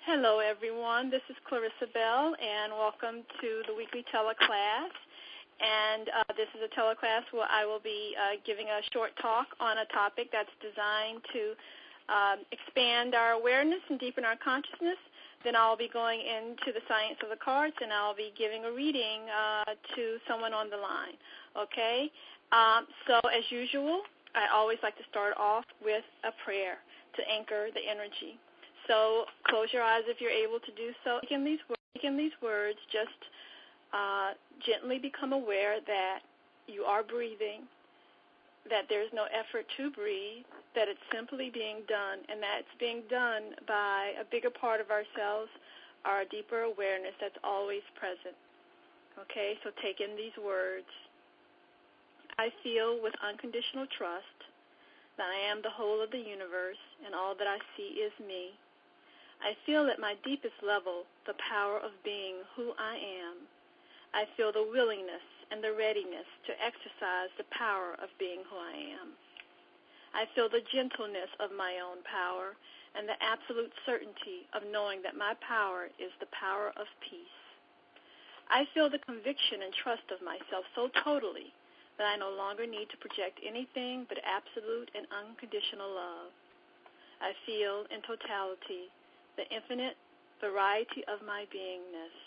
Hello, everyone. This is Clarissa Bell, and welcome to the weekly teleclass. And this is a teleclass where I will be giving a short talk on a topic that's designed to expand our awareness and deepen our consciousness. Then I'll be going into the science of the cards, and I'll be giving a reading to someone on the line. Okay? So as usual, I always like to start off with a prayer to anchor the energy. So close your eyes if you're able to do so. In these words, just gently become aware that you are breathing, that there's no effort to breathe, that it's simply being done, and that it's being done by a bigger part of ourselves, our deeper awareness that's always present. Okay, so take in these words. I feel with unconditional trust that I am the whole of the universe, and all that I see is me. I feel at my deepest level the power of being who I am. I feel the willingness and the readiness to exercise the power of being who I am. I feel the gentleness of my own power and the absolute certainty of knowing that my power is the power of peace. I feel the conviction and trust of myself so totally that I no longer need to project anything but absolute and unconditional love. I feel in totality the infinite variety of my beingness.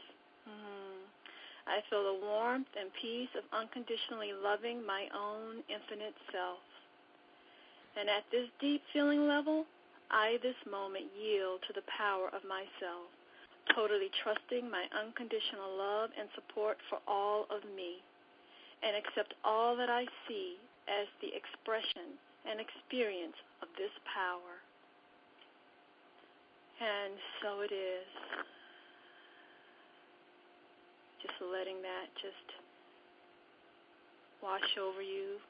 I feel the warmth and peace of unconditionally loving my own infinite self. And at this deep feeling level, I this moment yield to the power of myself, totally trusting my unconditional love and support for all of me, and accept all that I see as the expression and experience of this power. And so it is. Just letting that just wash over you.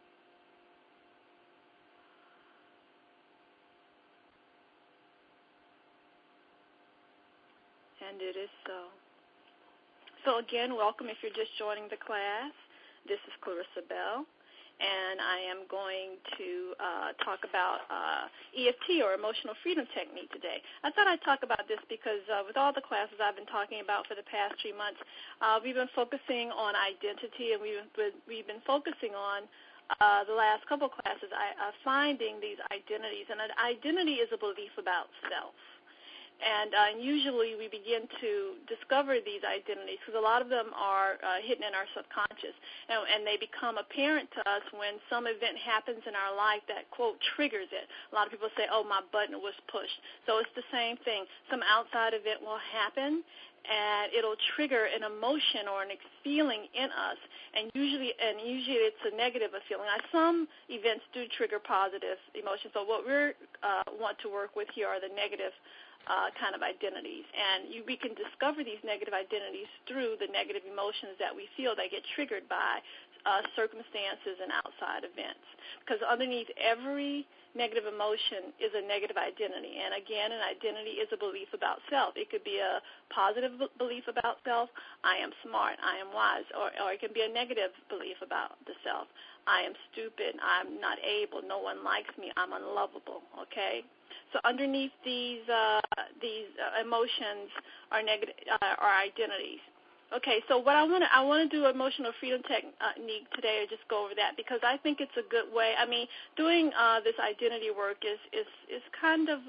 And it is so. So again, welcome if you're just joining the class. This is Clarissa Bell. And I am going to talk about EFT, or Emotional Freedom Technique, today. I thought I'd talk about this because with all the classes I've been talking about for the past 3 months, we've been focusing on identity, and we've been focusing on the last couple of classes, finding these identities. And an identity is a belief about self. And usually we begin to discover these identities because a lot of them are hidden in our subconscious, and they become apparent to us when some event happens in our life that, quote, triggers it. A lot of people say, oh, my button was pushed. So it's the same thing. Some outside event will happen, and it'll trigger an emotion or a feeling in us, and usually it's a negative feeling. Now, some events do trigger positive emotions, so what we want to work with here are the negative kind of identities, and we can discover these negative identities through the negative emotions that we feel that get triggered by circumstances and outside events, because underneath every negative emotion is a negative identity. And again, an identity is a belief about self. It could be a positive belief about self, I am smart, I am wise, or it can be a negative belief about the self, I am stupid, I'm not able, no one likes me, I'm unlovable. Okay, so underneath these emotions are negative are identities. Okay, so what I want to do Emotional Freedom Technique today, or just go over that, because I think it's a good way. I mean, doing this identity work is kind of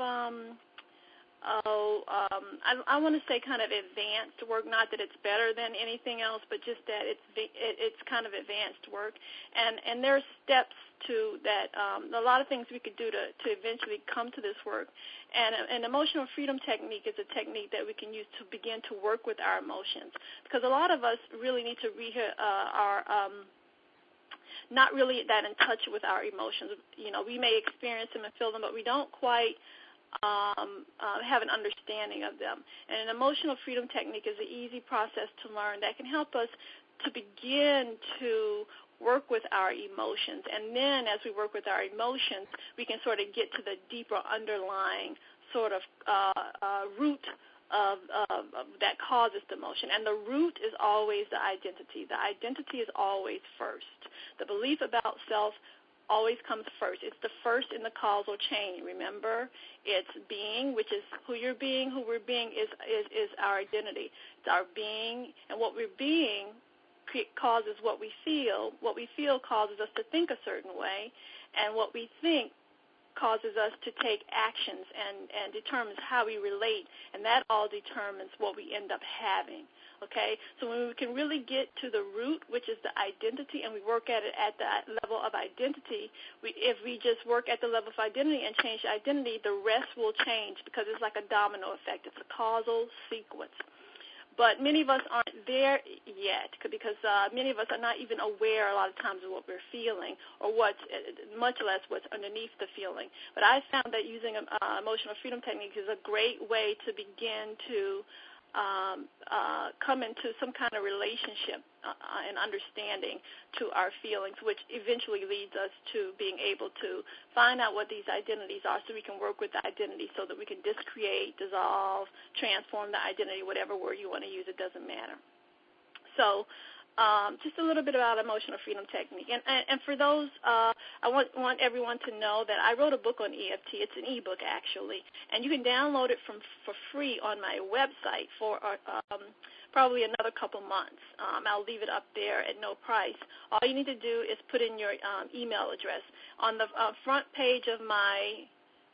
I want to say kind of advanced work. Not that it's better than anything else, but just that it's kind of advanced work, and there are steps to that. A lot of things we could do to eventually come to this work. And an Emotional Freedom Technique is a technique that we can use to begin to work with our emotions, because a lot of us really need to not really that in touch with our emotions. You know, we may experience them and feel them, but we don't quite have an understanding of them. And an Emotional Freedom Technique is an easy process to learn that can help us to begin to work with our emotions. And then as we work with our emotions, we can sort of get to the deeper underlying sort of root of that causes the emotion. And the root is always the identity. The identity is always first. The belief about self always comes first. It's the first in the causal chain, remember? It's being, which is who you're being. Who we're being is our identity. It's our being, and what we're being causes what we feel. What we feel causes us to think a certain way, and what we think causes us to take actions and determines how we relate, and that all determines what we end up having, okay? So when we can really get to the root, which is the identity, and we work at it at that level of identity, if we just work at the level of identity and change the identity, the rest will change because it's like a domino effect. It's a causal sequence. But many of us aren't there yet because many of us are not even aware a lot of times of what we're feeling or much less what's underneath the feeling. But I found that using emotional freedom technique is a great way to begin to come into some kind of relationship and understanding to our feelings, which eventually leads us to being able to find out what these identities are so we can work with the identity so that we can discreate, dissolve, transform the identity, whatever word you want to use, it doesn't matter. So just a little bit about emotional freedom technique. And for those, I want everyone to know that I wrote a book on EFT. It's an e-book, actually, and you can download it for free on my website for probably another couple months. I'll leave it up there at no price. All you need to do is put in your email address. On the front page of my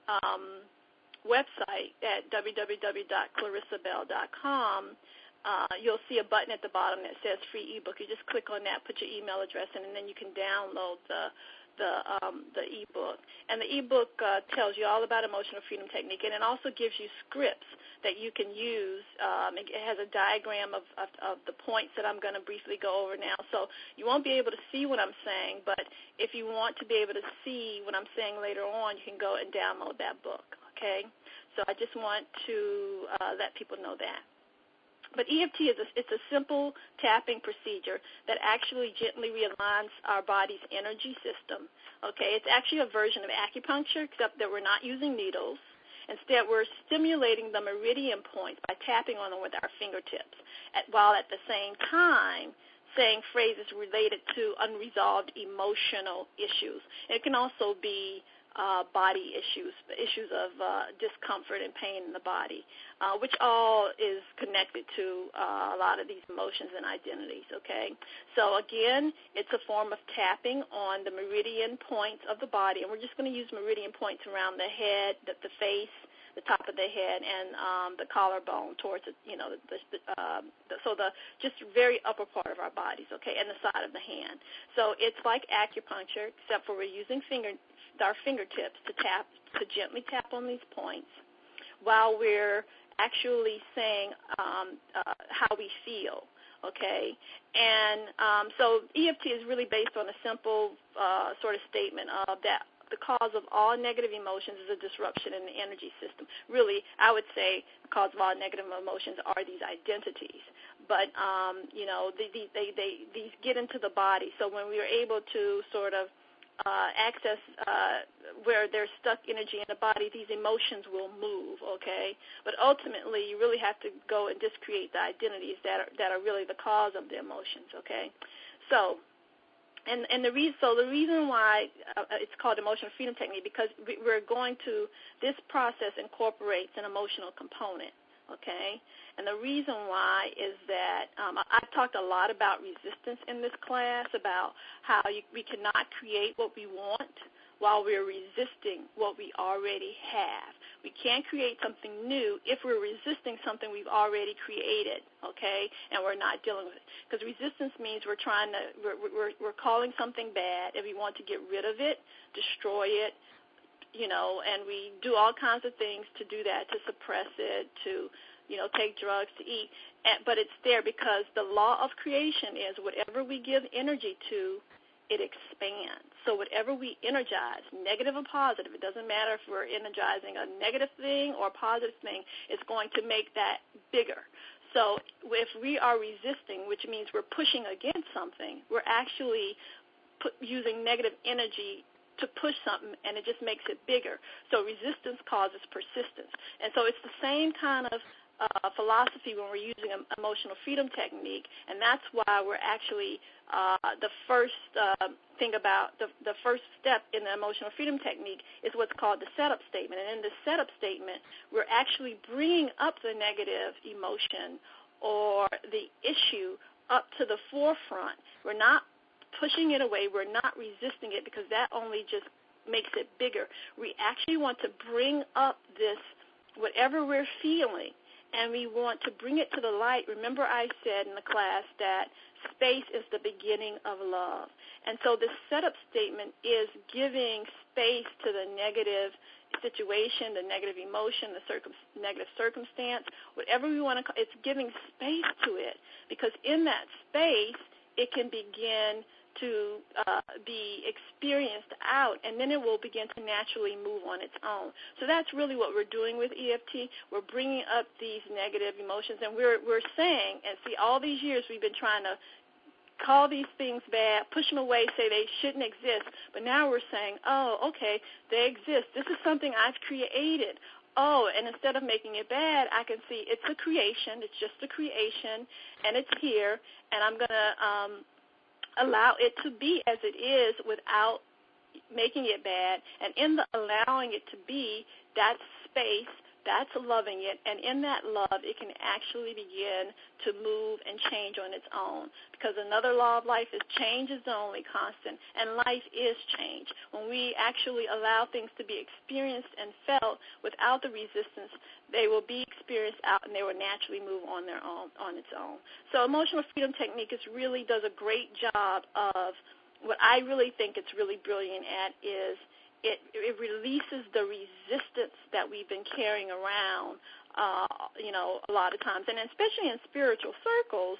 website at www.clarissabell.com, you'll see a button at the bottom that says free ebook. You just click on that, put your email address in, and then you can download the ebook. And the ebook tells you all about emotional freedom technique, and it also gives you scripts that you can use. It has a diagram of the points that I'm going to briefly go over now. So you won't be able to see what I'm saying, but if you want to be able to see what I'm saying later on, you can go and download that book, okay? So I just want to let people know that. But EFT it's a simple tapping procedure that actually gently realigns our body's energy system. Okay, it's actually a version of acupuncture, except that we're not using needles. Instead, we're stimulating the meridian points by tapping on them with our fingertips, while at the same time saying phrases related to unresolved emotional issues. It can also be body issues of discomfort and pain in the body, which all is connected to a lot of these emotions and identities, okay? So, again, it's a form of tapping on the meridian points of the body, and we're just going to use meridian points around the head, the face, the top of the head, and the collarbone towards the just very upper part of our bodies, okay, and the side of the hand. So it's like acupuncture, except for we're using our fingertips to gently tap on these points while we're actually saying how we feel, okay? And so EFT is really based on a simple sort of statement of that the cause of all negative emotions is a disruption in the energy system. Really, I would say the cause of all negative emotions are these identities. But, these get into the body. So when we are able to sort of access where there's stuck energy in the body, these emotions will move, okay? But ultimately, you really have to go and discreate the identities that are really the cause of the emotions, okay? So, and the reason why it's called emotional freedom technique, because this process incorporates an emotional component, okay? And the reason why is that I've talked a lot about resistance in this class, about how we cannot create what we want while we're resisting what we already have. We can't create something new if we're resisting something we've already created, okay, and we're not dealing with it. Because resistance means we're calling something bad, and we want to get rid of it, destroy it, and we do all kinds of things to do that, to suppress it, to take drugs, to eat. But it's there because the law of creation is whatever we give energy to, it expands. So whatever we energize, negative or positive, it doesn't matter if we're energizing a negative thing or a positive thing, it's going to make that bigger. So if we are resisting, which means we're pushing against something, we're actually using negative energy to push something, and it just makes it bigger. So resistance causes persistence. And so it's the same kind of philosophy when we're using an emotional freedom technique, and that's why we're actually the first thing about the first step in the emotional freedom technique is what's called the setup statement. And in the setup statement, we're actually bringing up the negative emotion or the issue up to the forefront. We're not pushing it away. We're not resisting it, because that only just makes it bigger. We actually want to bring up this, whatever we're feeling, and we want to bring it to the light. Remember, I said in the class that space is the beginning of love. And so this setup statement is giving space to the negative situation, the negative emotion, the negative circumstance, whatever we want to call it. It's giving space to it, because in that space, it can begin to be experienced out, and then it will begin to naturally move on its own. So that's really what we're doing with EFT. We're bringing up these negative emotions, and we're saying, and see, all these years we've been trying to call these things bad, push them away, say they shouldn't exist, but now we're saying, oh, okay, they exist. This is something I've created. Oh, and instead of making it bad, I can see it's a creation. It's just a creation, and it's here, and I'm going to allow it to be as it is without making it bad. And in the allowing it to be, that's space, that's loving it, and in that love, it can actually begin to move and change on its own, because another law of life is change is the only constant, and life is change. When we actually allow things to be experienced and felt without the resistance, they will be experienced out, and they will naturally move on their own, on its own. So emotional freedom technique really does a great job of what I really think it's really brilliant at is it releases the resistance that we've been carrying around, a lot of times. And especially in spiritual circles,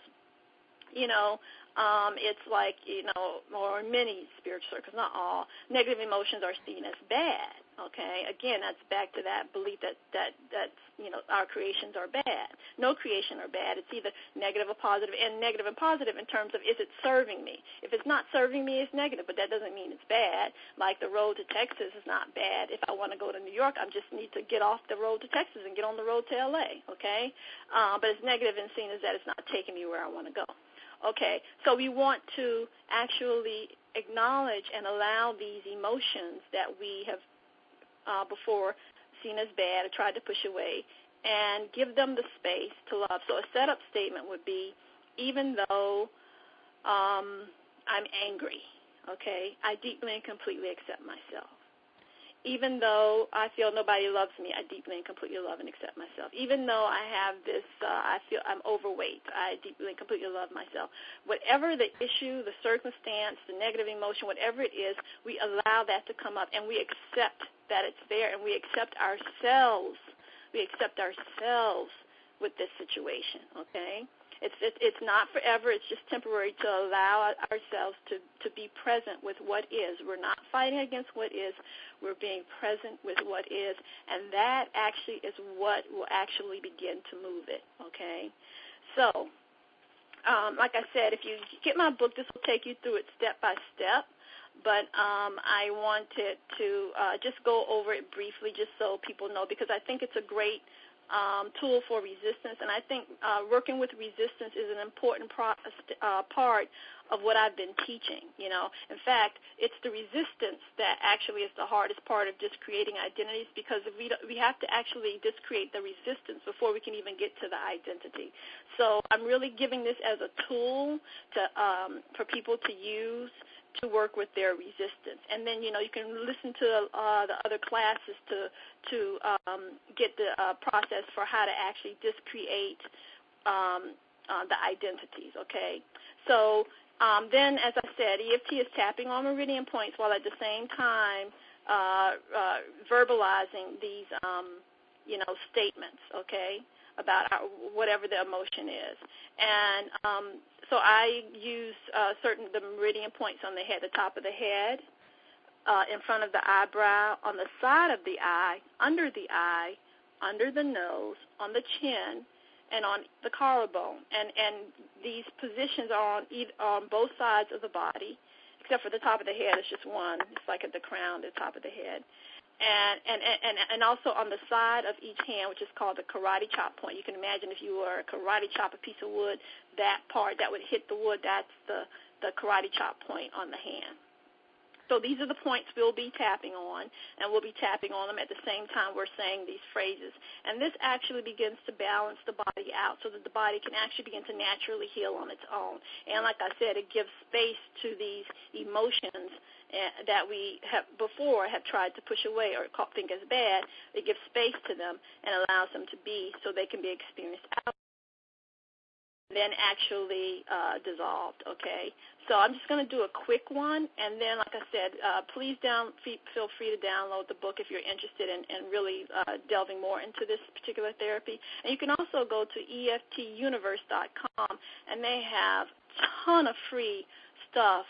it's like, or many spiritual circles, not all, negative emotions are seen as bad, okay? Again, that's back to that belief that our creations are bad. No creation are bad. It's either negative or positive, and negative and positive in terms of, is it serving me? If it's not serving me, it's negative, but that doesn't mean it's bad. Like the road to Texas is not bad. If I want to go to New York, I just need to get off the road to Texas and get on the road to L.A., okay? But it's negative in seen as that it's not taking me where I want to go. Okay, so we want to actually acknowledge and allow these emotions that we have before seen as bad or tried to push away, and give them the space to love. So a setup statement would be, even though I'm angry, okay, I deeply and completely accept myself. Even though I feel nobody loves me, I deeply and completely love and accept myself. Even though I have this, I feel I'm overweight, I deeply and completely love myself. Whatever the issue, the circumstance, the negative emotion, whatever it is, we allow that to come up, and we accept that it's there, and we accept ourselves. We accept ourselves with this situation, okay? It's not forever. It's just temporary to allow ourselves to be present with what is. We're not fighting against what is. We're being present with what is, and that actually is what will actually begin to move it, okay? So, like I said, if you get my book, this will take you through it step by step, but I wanted to just go over it briefly just so people know, because I think it's a great tool for resistance, and I think working with resistance is an important part of what I've been teaching. In fact, it's the resistance that actually is the hardest part of just creating identities, because we have to actually just create the resistance before we can even get to the identity. So I'm really giving this as a tool for people to use to work with their resistance. And then, you can listen to the other classes to get the process for how to actually just create the identities, okay? So then, as I said, EFT is tapping on meridian points while at the same time verbalizing these, statements, okay, about whatever the emotion is. And so I use the meridian points on the head, the top of the head, in front of the eyebrow, on the side of the eye, under the nose, on the chin, and on the collarbone. And these positions are on both sides of the body, except for the top of the head. It's just one. It's like at the crown, the top of the head. And also on the side of each hand, which is called the karate chop point. You can imagine if you were a karate chop a piece of wood, that part that would hit the wood, that's the karate chop point on the hand. So these are the points we'll be tapping on, and we'll be tapping on them at the same time we're saying these phrases. And this actually begins to balance the body out so that the body can actually begin to naturally heal on its own. And like I said, it gives space to these emotions that we have before have tried to push away or think as bad. It gives space to them and allows them to be so they can be experienced out, then actually dissolved, okay? So I'm just going to do a quick one, and then, like I said, please feel free to download the book if you're interested in really delving more into this particular therapy. And you can also go to EFTuniverse.com, and they have a ton of free stuff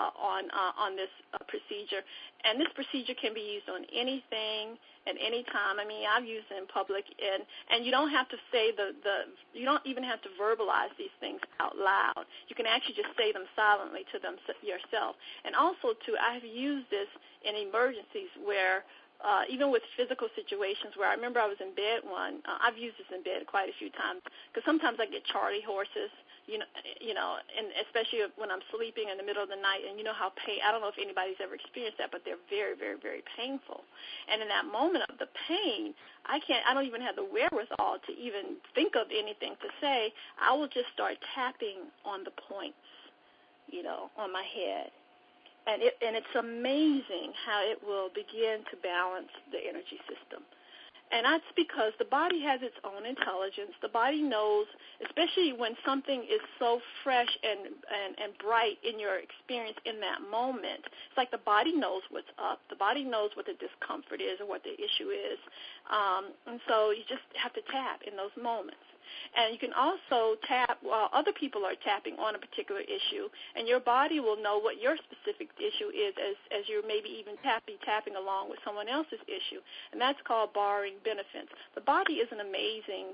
on this procedure. And this procedure can be used on anything at any time. I mean, I've used it in public, and you don't have to say you don't even have to verbalize these things out loud. You can actually just say them silently to them yourself. And also, too, I have used this in emergencies where even with physical situations where I remember I was in bed I've used this in bed quite a few times because sometimes I get charley horses, you know, and especially when I'm sleeping in the middle of the night, and you know how I don't know if anybody's ever experienced that, but they're very, very, very painful. And in that moment of the pain, I don't even have the wherewithal to even think of anything to say. I will just start tapping on the points, you know, on my head. And it's amazing how it will begin to balance the energy system. And that's because the body has its own intelligence. The body knows, especially when something is so fresh and bright in your experience in that moment, it's like the body knows what's up. The body knows what the discomfort is or what the issue is. And so you just have to tap in those moments. And you can also tap while other people are tapping on a particular issue, and your body will know what your specific issue is as you're maybe even tapping along with someone else's issue, and that's called borrowing benefits. The body is an amazing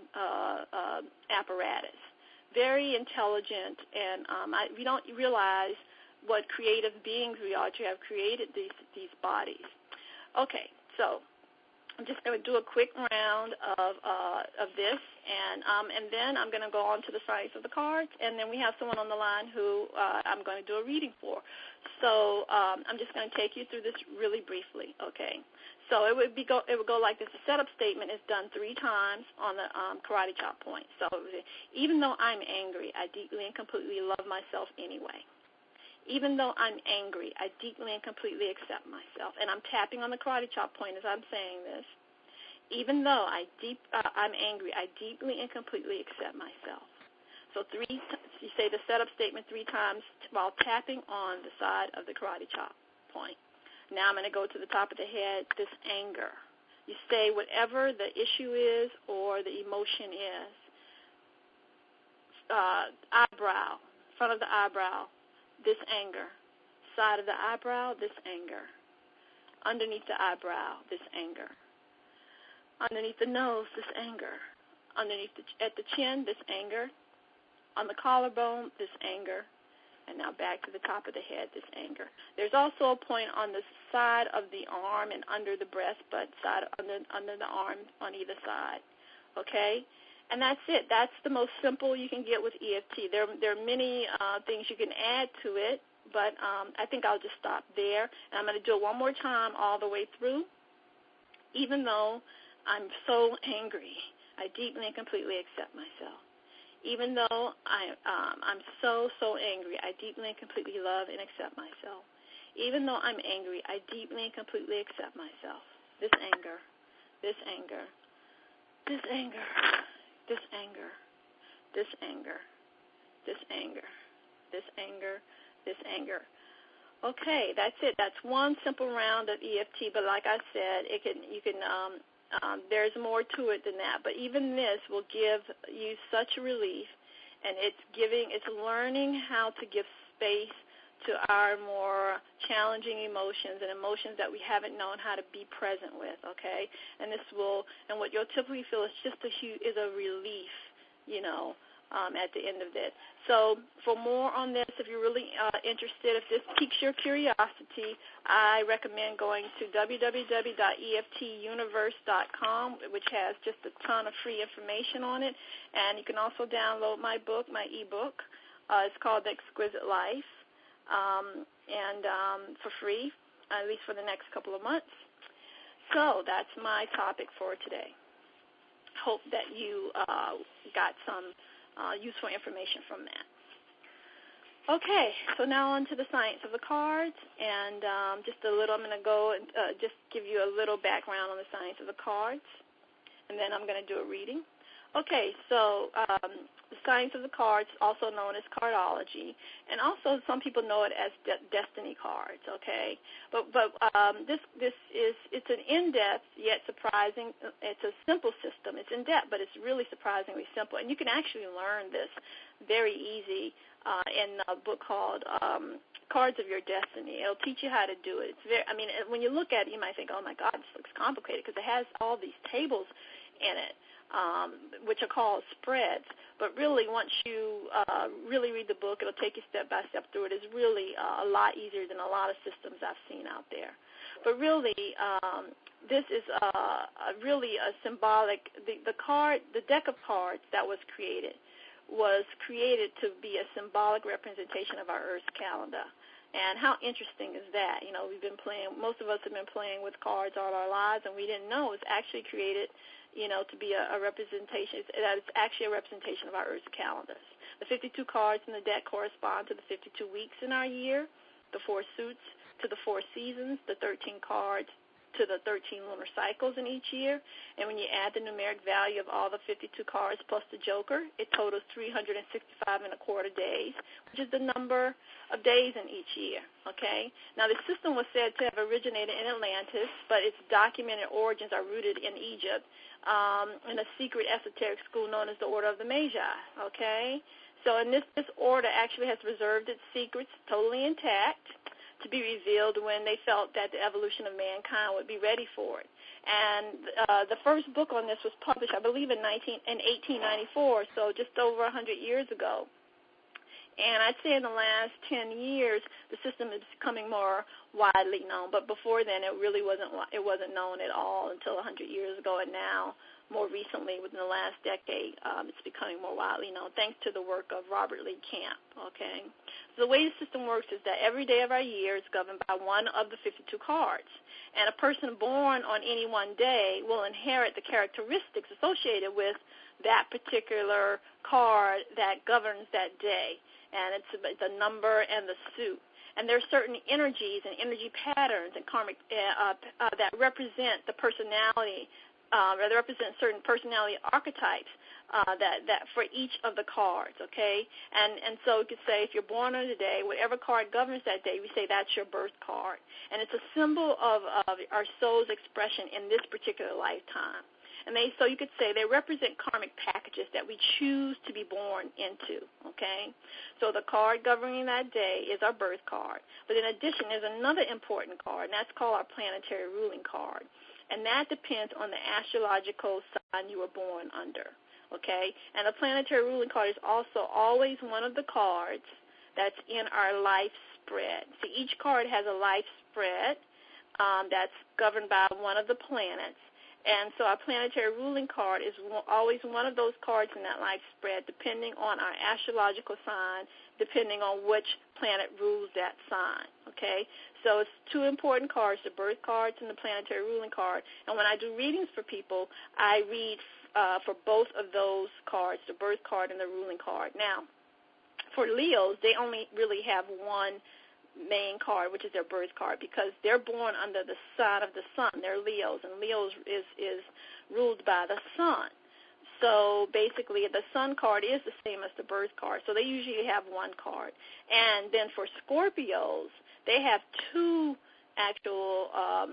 apparatus, very intelligent, and we don't realize what creative beings we are to have created these bodies. Okay, so I'm just going to do a quick round of this, and then I'm going to go on to the science of the cards, and then we have someone on the line who I'm going to do a reading for. So I'm just going to take you through this really briefly, okay? So it would go like this. The setup statement is done 3 times on the karate chop point. So even though I'm angry, I deeply and completely love myself anyway. Even though I'm angry, I deeply and completely accept myself. And I'm tapping on the karate chop point as I'm saying this. Even though I'm angry, I deeply and completely accept myself. So you say the setup statement 3 times while tapping on the side of the karate chop point. Now I'm going to go to the top of the head, this anger. You say whatever the issue is or the emotion is. Eyebrow, front of the eyebrow, this anger. Side of the eyebrow, this anger. Underneath the eyebrow, this anger. Underneath the nose, this anger. At the chin, this anger. On the collarbone, this anger. And now back to the top of the head, this anger. There's also a point on the side of the arm and under the breast, but under the arm on either side. Okay? And that's it. That's the most simple you can get with EFT. There are many things you can add to it, but I think I'll just stop there. And I'm going to do it one more time all the way through. Even though I'm so angry, I deeply and completely accept myself. Even though I'm so angry, I deeply and completely love and accept myself. Even though I'm angry, I deeply and completely accept myself. This anger, this anger, this anger. This anger, this anger, this anger, this anger, this anger. Okay, that's it. That's one simple round of EFT. But like I said, there's more to it than that. But even this will give you such a relief, and it's learning how to give space to our more challenging emotions and emotions that we haven't known how to be present with, okay? And what you'll typically feel is just a relief, you know, at the end of it. So for more on this, if you're really interested, if this piques your curiosity, I recommend going to www.eftuniverse.com, which has just a ton of free information on it. And you can also download my book, my ebook. It's called The Exquisite Life, for free, at least for the next couple of months. So that's my topic for today. Hope that you got some useful information from that. Okay, so now on to the science of the cards, and I'm going to go and just give you a little background on the science of the cards, and then I'm going to do a reading. Okay, so the science of the cards, also known as cardology, and also some people know it as destiny cards. Okay, but it's an in-depth yet surprising. It's a simple system. It's in-depth, but it's really surprisingly simple, and you can actually learn this very easy in a book called Cards of Your Destiny. It'll teach you how to do it. When you look at it, you might think, oh my God, this looks complicated, because it has all these tables in it. Which are called spreads. But really, once you really read the book, it'll take you step by step through it. It's really a lot easier than a lot of systems I've seen out there. But really, this is really a symbolic. The deck of cards that was created to be a symbolic representation of our Earth's calendar. And how interesting is that? Most of us have been playing with cards all our lives, and we didn't know it was actually created to be a representation. That it's actually a representation of our Earth's calendars. The 52 cards in the deck correspond to the 52 weeks in our year, the 4 suits to the 4 seasons, the 13 cards to the 13 lunar cycles in each year. And when you add the numeric value of all the 52 cards plus the joker, it totals 365 and a quarter days, which is the number of days in each year. Okay? Now, the system was said to have originated in Atlantis, but its documented origins are rooted in Egypt, in a secret esoteric school known as the Order of the Magi. Okay? So in this order actually has reserved its secrets totally intact to be revealed when they felt that the evolution of mankind would be ready for it. And the first book on this was published, I believe, in 1894, so just over 100 years ago. And I'd say in the last 10 years, the system is becoming more widely known. But before then, it really wasn't known at all until 100 years ago. And now, more recently, within the last decade, it's becoming more widely known, thanks to the work of Robert Lee Camp. Okay, so the way the system works is that every day of our year is governed by one of the 52 cards. And a person born on any one day will inherit the characteristics associated with that particular card that governs that day. And it's the number and the suit. And there are certain energies and energy patterns and karmic that represent the personality, that represent certain personality archetypes that for each of the cards, okay? And so you could say if you're born on a day, whatever card governs that day, we say that's your birth card. And it's a symbol of our soul's expression in this particular lifetime. And so you could say they represent karmic packages that we choose to be born into, okay? So the card governing that day is our birth card. But in addition, there's another important card, and that's called our planetary ruling card. And that depends on the astrological sign you were born under, okay? And the planetary ruling card is also always one of the cards that's in our life spread. See, each card has a life spread that's governed by one of the planets. And so our planetary ruling card is always one of those cards in that life spread, depending on our astrological sign, depending on which planet rules that sign, okay? So it's 2 important cards, the birth cards and the planetary ruling card. And when I do readings for people, I read for both of those cards, the birth card and the ruling card. Now, for Leos, they only really have one main card, which is their birth card, because they're born under the sign of the sun. They're Leos, and Leos is ruled by the sun. So basically, the sun card is the same as the birth card, so they usually have one card. And then for Scorpios, they have 2 actual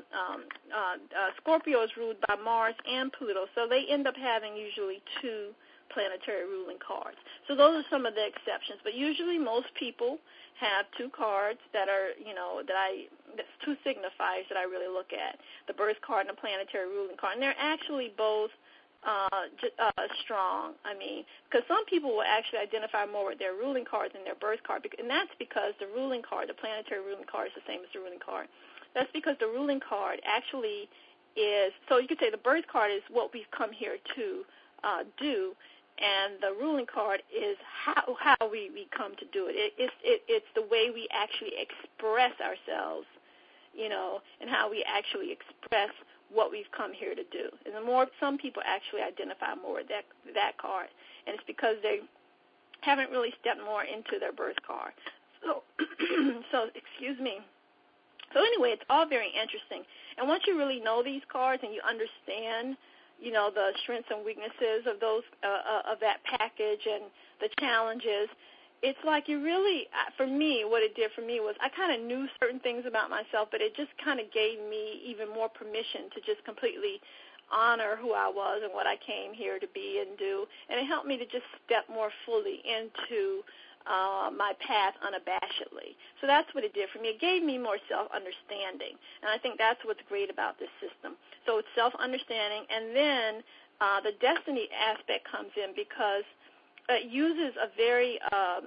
Scorpio is ruled by Mars and Pluto, so they end up having usually 2 planetary ruling cards. So those are some of the exceptions, but usually most people have 2 cards that are, that's 2 signifiers that I really look at, the birth card and the planetary ruling card. And they're actually both strong. I mean, because some people will actually identify more with their ruling card than their birth card, and that's because the ruling card, the planetary ruling card, is the same as the ruling card. That's because the ruling card actually is, so you could say the birth card is what we've come here to do, and the ruling card is how we come to do it. It's the way we actually express ourselves, you know, and how we actually express what we've come here to do. And the more some people actually identify more with that card, and it's because they haven't really stepped more into their birth card. So excuse me. So anyway, it's all very interesting. And once you really know these cards and you understand, you know, the strengths and weaknesses of those of that package and the challenges, it's like you really, for me, what it did for me was I kind of knew certain things about myself, but it just kind of gave me even more permission to just completely honor who I was and what I came here to be and do. And it helped me to just step more fully into my path unabashedly. So that's what it did for me. It gave me more self-understanding, and I think that's what's great about this system. So it's self-understanding, and then the destiny aspect comes in because it uses a very,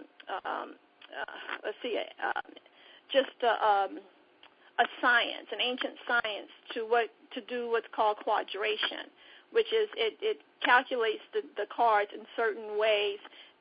a science, an ancient science to do what's called quadration, which is it calculates the cards in certain ways.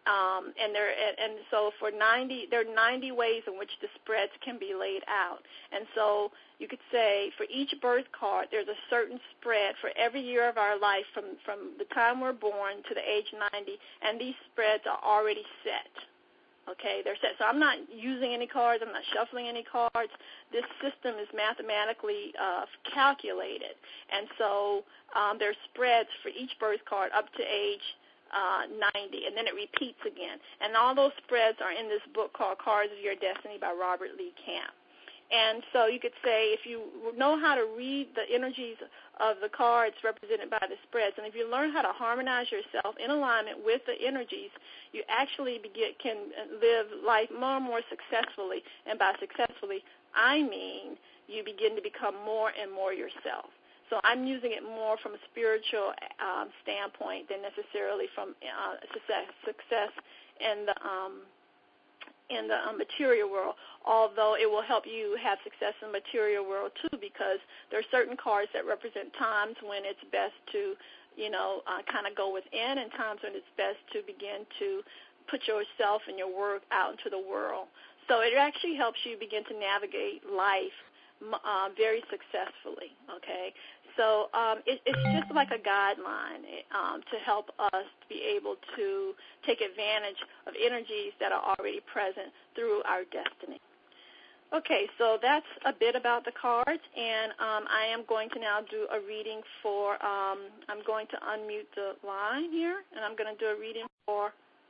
So there are 90 ways in which the spreads can be laid out. And so you could say for each birth card, there's a certain spread for every year of our life from the time we're born to the age 90, and these spreads are already set. Okay, they're set. So I'm not using any cards. I'm not shuffling any cards. This system is mathematically calculated. And so there's spreads for each birth card up to age 90, and then it repeats again. And all those spreads are in this book called Cards of Your Destiny by Robert Lee Camp. And so you could say if you know how to read the energies of the cards represented by the spreads, and if you learn how to harmonize yourself in alignment with the energies, you actually can live life more and more successfully. And by successfully, I mean you begin to become more and more yourself. So I'm using it more from a spiritual standpoint than necessarily from success in the material world, although it will help you have success in the material world too, because there are certain cards that represent times when it's best to, kind of go within, and times when it's best to begin to put yourself and your work out into the world. So it actually helps you begin to navigate life very successfully, okay? So it's just like a guideline to help us to be able to take advantage of energies that are already present through our destiny. Okay, so that's a bit about the cards, and I am going to now do a reading for, I'm going to unmute the line here, and I'm going to do a reading for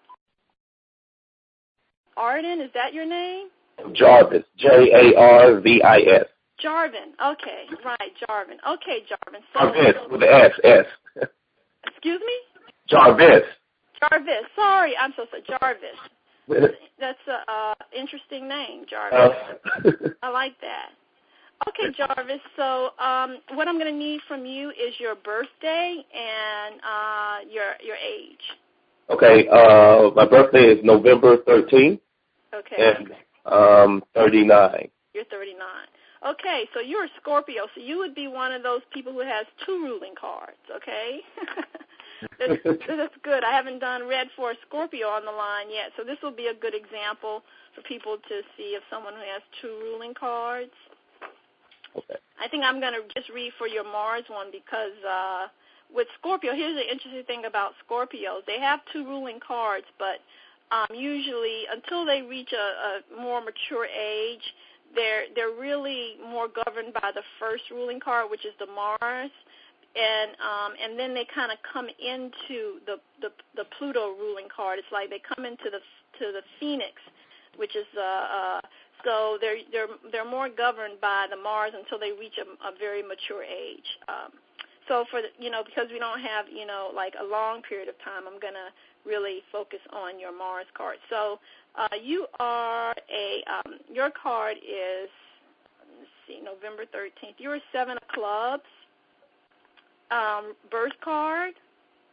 Arden. Is that your name? Jarvis, Jarvis. Jarvin. Okay, right, Jarvin. Okay, Jarvin. So, Jarvis with the S. Excuse me? Jarvis. Sorry, I'm so sorry. Jarvis. That's an interesting name, Jarvis. I like that. Okay, Jarvis. So what I'm going to need from you is your birthday and your age. Okay. My birthday is November 13th. Okay. And 39. You're 39. Okay, so you're a Scorpio, so you would be one of those people who has two ruling cards, okay? That's good. I haven't read for a Scorpio on the line yet, so this will be a good example for people to see if someone who has two ruling cards. Okay. I think I'm going to just read for your Mars one because with Scorpio, here's the interesting thing about Scorpios. They have two ruling cards, but usually until they reach a more mature age, they're really more governed by the first ruling card, which is the Mars, and then they kind of come into the Pluto ruling card. It's like they come into the Phoenix, which is so they're more governed by the Mars until they reach a very mature age. So for because we don't have like a long period of time, I'm gonna really focus on your Mars card. So you are your card is, let's see, November 13th. You're a 7 of clubs birth card.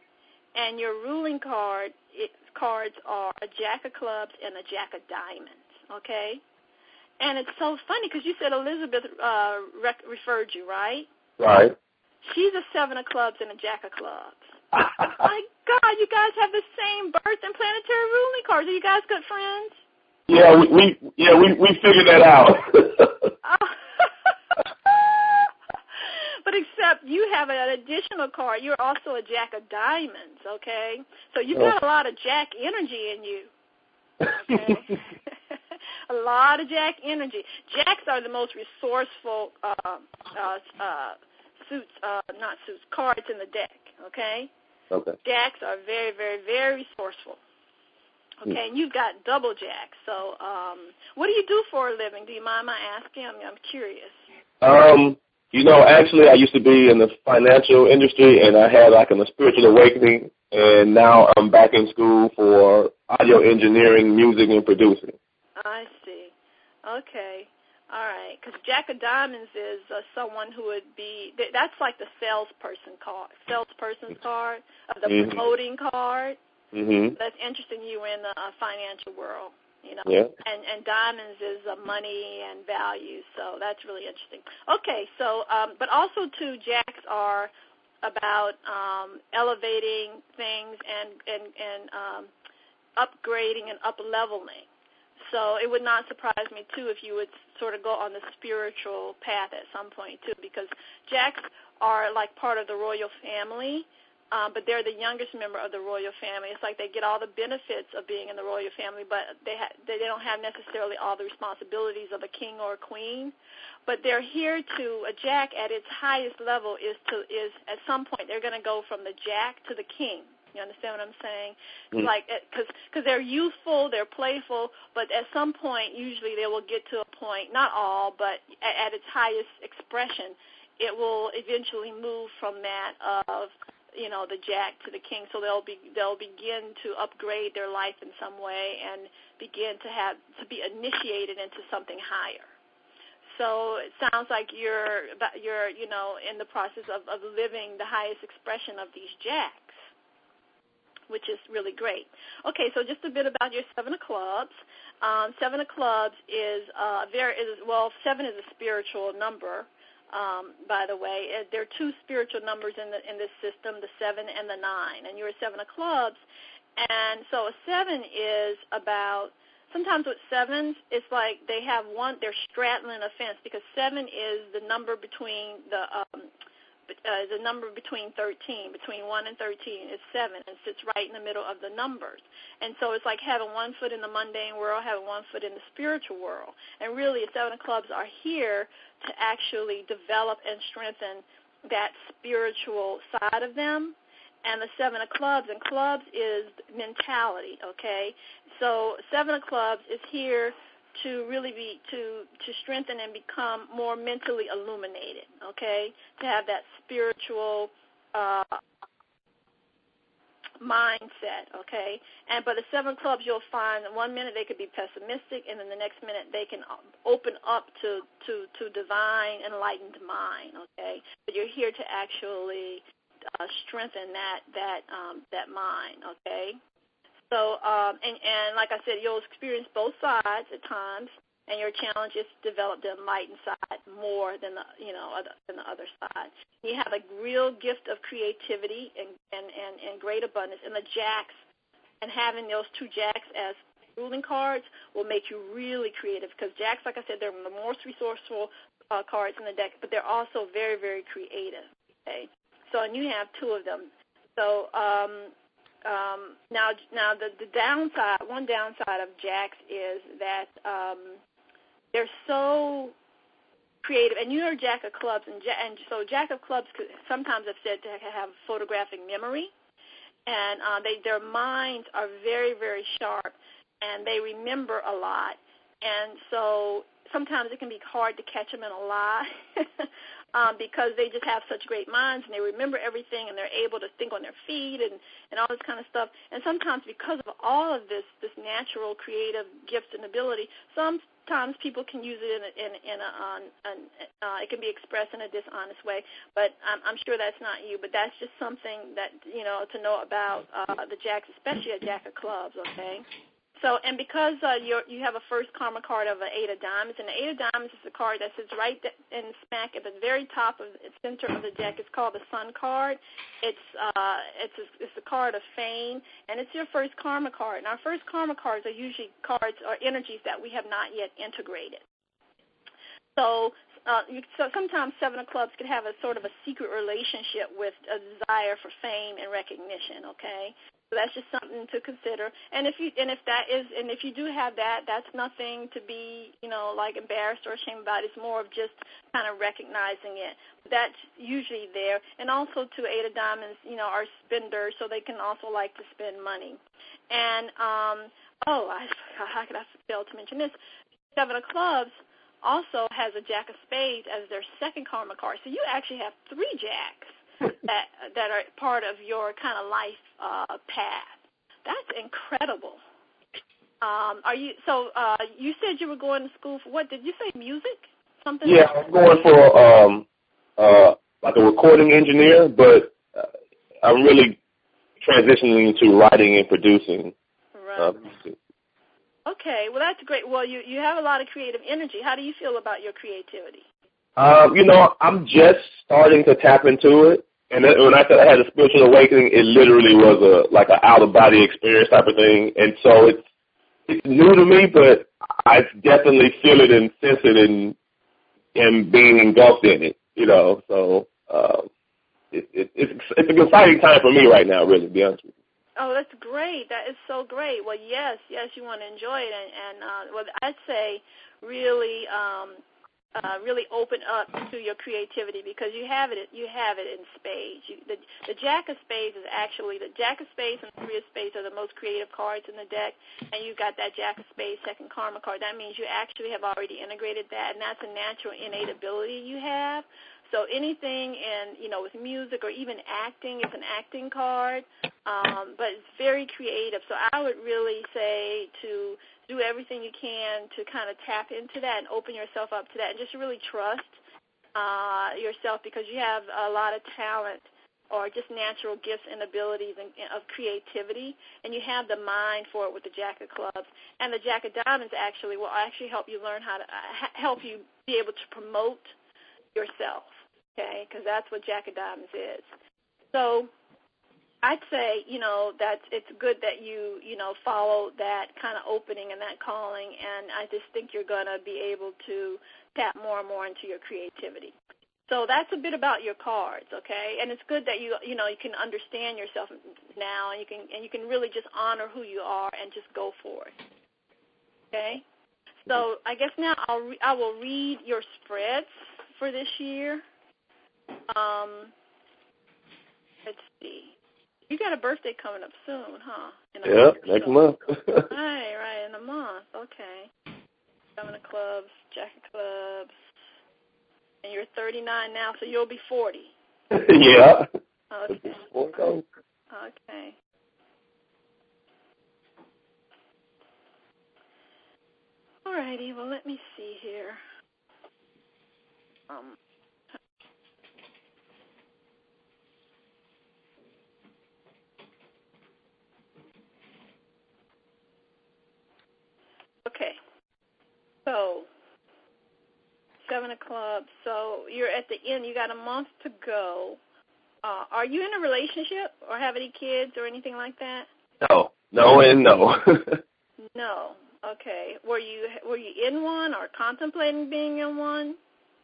and your ruling cards are a jack of clubs and a jack of diamonds, okay? And it's so funny because you said Elizabeth referred you, right? Right. She's a 7 of clubs and a jack of clubs. My God, you guys have the same birth and planetary ruling cards. Are you guys good friends? Yeah, we figured that out. But except you have an additional card. You're also a jack of diamonds, okay? So you've got a lot of jack energy in you, okay? A lot of jack energy. Jacks are the most resourceful cards in the deck, okay? Okay. Jacks are very, very, very resourceful. Okay, and you've got double jacks. So what do you do for a living? Do you mind my asking? I'm curious. Actually, I used to be in the financial industry, and I had a spiritual awakening, and now I'm back in school for audio engineering, music, and producing. I see. Okay. All right. Because Jack of Diamonds is someone who would be, that's like the salesperson's card, the promoting card. Mm-hmm. That's interesting. You were in the financial world, Yeah. And diamonds is money and value, so that's really interesting. Okay, so, but also, too, jacks are about elevating things and upgrading and up-leveling. So it would not surprise me, too, if you would sort of go on the spiritual path at some point, too, because jacks are like part of the royal family. But they're the youngest member of the royal family. It's like they get all the benefits of being in the royal family, but they don't have necessarily all the responsibilities of a king or a queen. But they're here to, a jack at its highest level is at some point they're going to go from the jack to the king. You understand what I'm saying? Mm-hmm. Like, because they're youthful, they're playful, but at some point usually they will get to a point, not all, but at its highest expression, it will eventually move from that of the jack to the king, so they'll begin to upgrade their life in some way and begin to be initiated into something higher. So it sounds like you're in the process of living the highest expression of these jacks, which is really great. Okay, so just a bit about your 7 of clubs. 7 of clubs is 7 is a spiritual number. By the way, there are 2 spiritual numbers in this system, the 7 and the 9, and you're a 7 of clubs. And so a 7 is about, sometimes with 7s, it's like they're straddling a fence, because 7 is the number between the number between 13, between 1 and 13 is 7, and sits right in the middle of the numbers. And so it's like having one foot in the mundane world, having one foot in the spiritual world. And really, 7 of clubs are here to actually develop and strengthen that spiritual side of them. And the 7 of clubs, and clubs is mentality, okay? So 7 of clubs is here to really be, to strengthen and become more mentally illuminated, okay? To have that spiritual mindset, okay? But the 7 clubs, you'll find that one minute they could be pessimistic, and then the next minute they can open up to divine, enlightened mind, okay? But you're here to actually strengthen that mind, okay? So, and like I said, you'll experience both sides at times, and your challenge is to develop the enlightened side more than the other side. You have a real gift of creativity and great abundance, and the jacks, and having those 2 jacks as ruling cards will make you really creative, because jacks, like I said, they're the most resourceful cards in the deck, but they're also very, very creative. Okay, so and you have 2 of them. So now the downside, one downside of jacks is that they're so creative, and you're a jack of clubs, and so jack of clubs could, sometimes I've said to have photographic memory, and their minds are very, very sharp, and they remember a lot, and so sometimes it can be hard to catch them in a lie. because they just have such great minds and they remember everything and they're able to think on their feet and all this kind of stuff. And sometimes because of all of this natural creative gifts and ability, sometimes people can use it it can be expressed in a dishonest way. But I'm sure that's not you. But that's just something that, to know about the jacks, especially a jack of clubs, okay? So, and because you have a first karma card of an 8 of diamonds, and the 8 of diamonds is the card that sits right in smack at the very top of the center of the deck. It's called the Sun card. It's the card of fame, and it's your first karma card. And our first karma cards are usually cards or energies that we have not yet integrated. So sometimes 7 of clubs can have a sort of a secret relationship with a desire for fame and recognition, okay? So that's just something to consider. And if you do have that, that's nothing to be, like embarrassed or ashamed about. It's more of just kind of recognizing it. That's usually there. And also to 8 of diamonds, are spenders, so they can also like to spend money. And how could I fail to mention this? 7 of clubs also has a jack of spades as their second karma card. So you actually have 3 jacks that are part of your kind of life path. That's incredible. You said you were going to school for what? Did you say music? Something? Yeah, I'm going for like a recording engineer, but I'm really transitioning into writing and producing. Right. Okay, well, that's great. Well, you have a lot of creative energy. How do you feel about your creativity? I'm just starting to tap into it. And when I said I had a spiritual awakening, it literally was like an out-of-body experience type of thing. And so it's new to me, but I definitely feel it and sense it and being engulfed in it, So it's an exciting time for me right now, really, to be honest with you. Oh, that's great. That is so great. Well, yes, you want to enjoy it. And I'd say really open up to your creativity because you have it in spades. The jack of spades is actually the jack of spades and the 3 of spades are the most creative cards in the deck, and you got that jack of spades second karma card. That means you actually have already integrated that, and that's a natural innate ability you have. So anything with music or even acting, it's an acting card, but it's very creative. So I would really say to do everything you can to kind of tap into that and open yourself up to that and just really trust yourself because you have a lot of talent or just natural gifts and abilities of creativity, and you have the mind for it with the jack of clubs. And the jack of diamonds will actually help you learn how to help you be able to promote yourself, okay, because that's what jack of diamonds is. So I'd say, that it's good that you follow that kind of opening and that calling, and I just think you're going to be able to tap more and more into your creativity. So that's a bit about your cards, okay? And it's good that you can understand yourself now, and you can really just honor who you are and just go for it, okay? So I guess now I will read your spreads for this year. Let's see. You got a birthday coming up soon, huh? Next month. Right, in a month. Okay. 7 of clubs, jack of clubs. And you're 39 now, so you'll be 40. Yeah. Okay. Okay. All righty, well, let me see here. Okay, so 7 of clubs. So you're at the end. You got a month to go. Are you in a relationship or have any kids or anything like that? No, and no. No. Okay. Were you in one or contemplating being in one?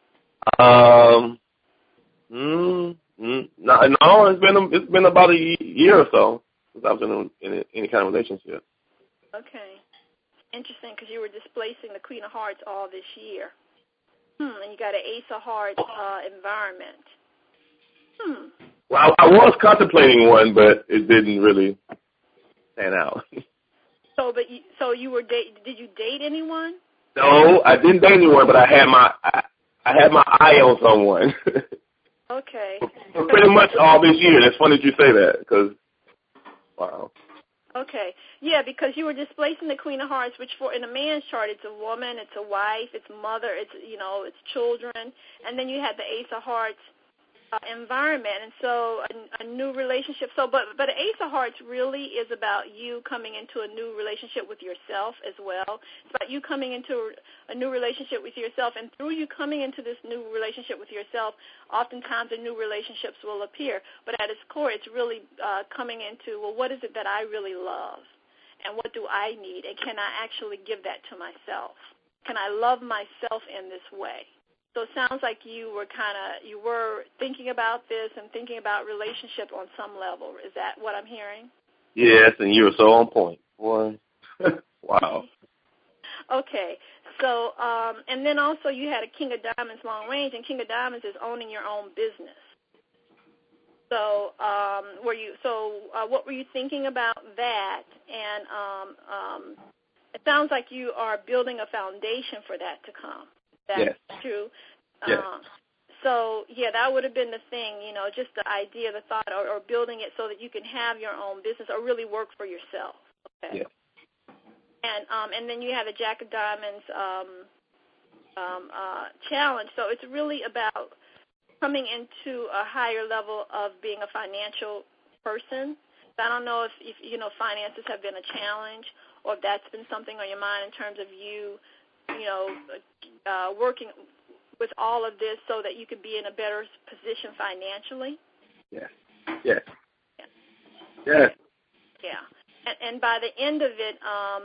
No. It's been about a year or so since I was in any kind of relationship. Okay. Interesting, because you were displacing the Queen of Hearts all this year. And you got an Ace of Hearts environment. Well, I was contemplating one, but it didn't really pan out. So you were did you date anyone? No, I didn't date anyone, but I I had my eye on someone. Okay. For pretty much all this year. That's funny that you say that, because, wow. Okay. Yeah, because you were displacing the Queen of Hearts, which in a man's chart, it's a woman, it's a wife, it's mother, it's, it's children. And then you had the Ace of Hearts environment, and so a new relationship. So, but Ace of Hearts really is about you coming into a new relationship with yourself as well. It's about you coming into a new relationship with yourself, and through you coming into this new relationship with yourself, oftentimes the new relationships will appear. But at its core, it's really coming into, well, what is it that I really love, and what do I need, and can I actually give that to myself? Can I love myself in this way? So it sounds like you were thinking about this and thinking about relationship on some level. Is that what I'm hearing? Yes, and you were so on point. Boy. Wow. Okay. So, and then also you had a King of Diamonds long range, and King of Diamonds is owning your own business. So, what were you thinking about that? And it sounds like you are building a foundation for that to come. That's true. Yes. So, yeah, that would have been the thing, just the idea, the thought, or building it so that you can have your own business or really work for yourself. Okay. Yes. And then you have a Jack of Diamonds challenge. So it's really about coming into a higher level of being a financial person. So I don't know if finances have been a challenge, or if that's been something on your mind in terms of you working with all of this so that you could be in a better position financially. Yes. Yes. Yeah. Yes. Yeah. And by the end of it,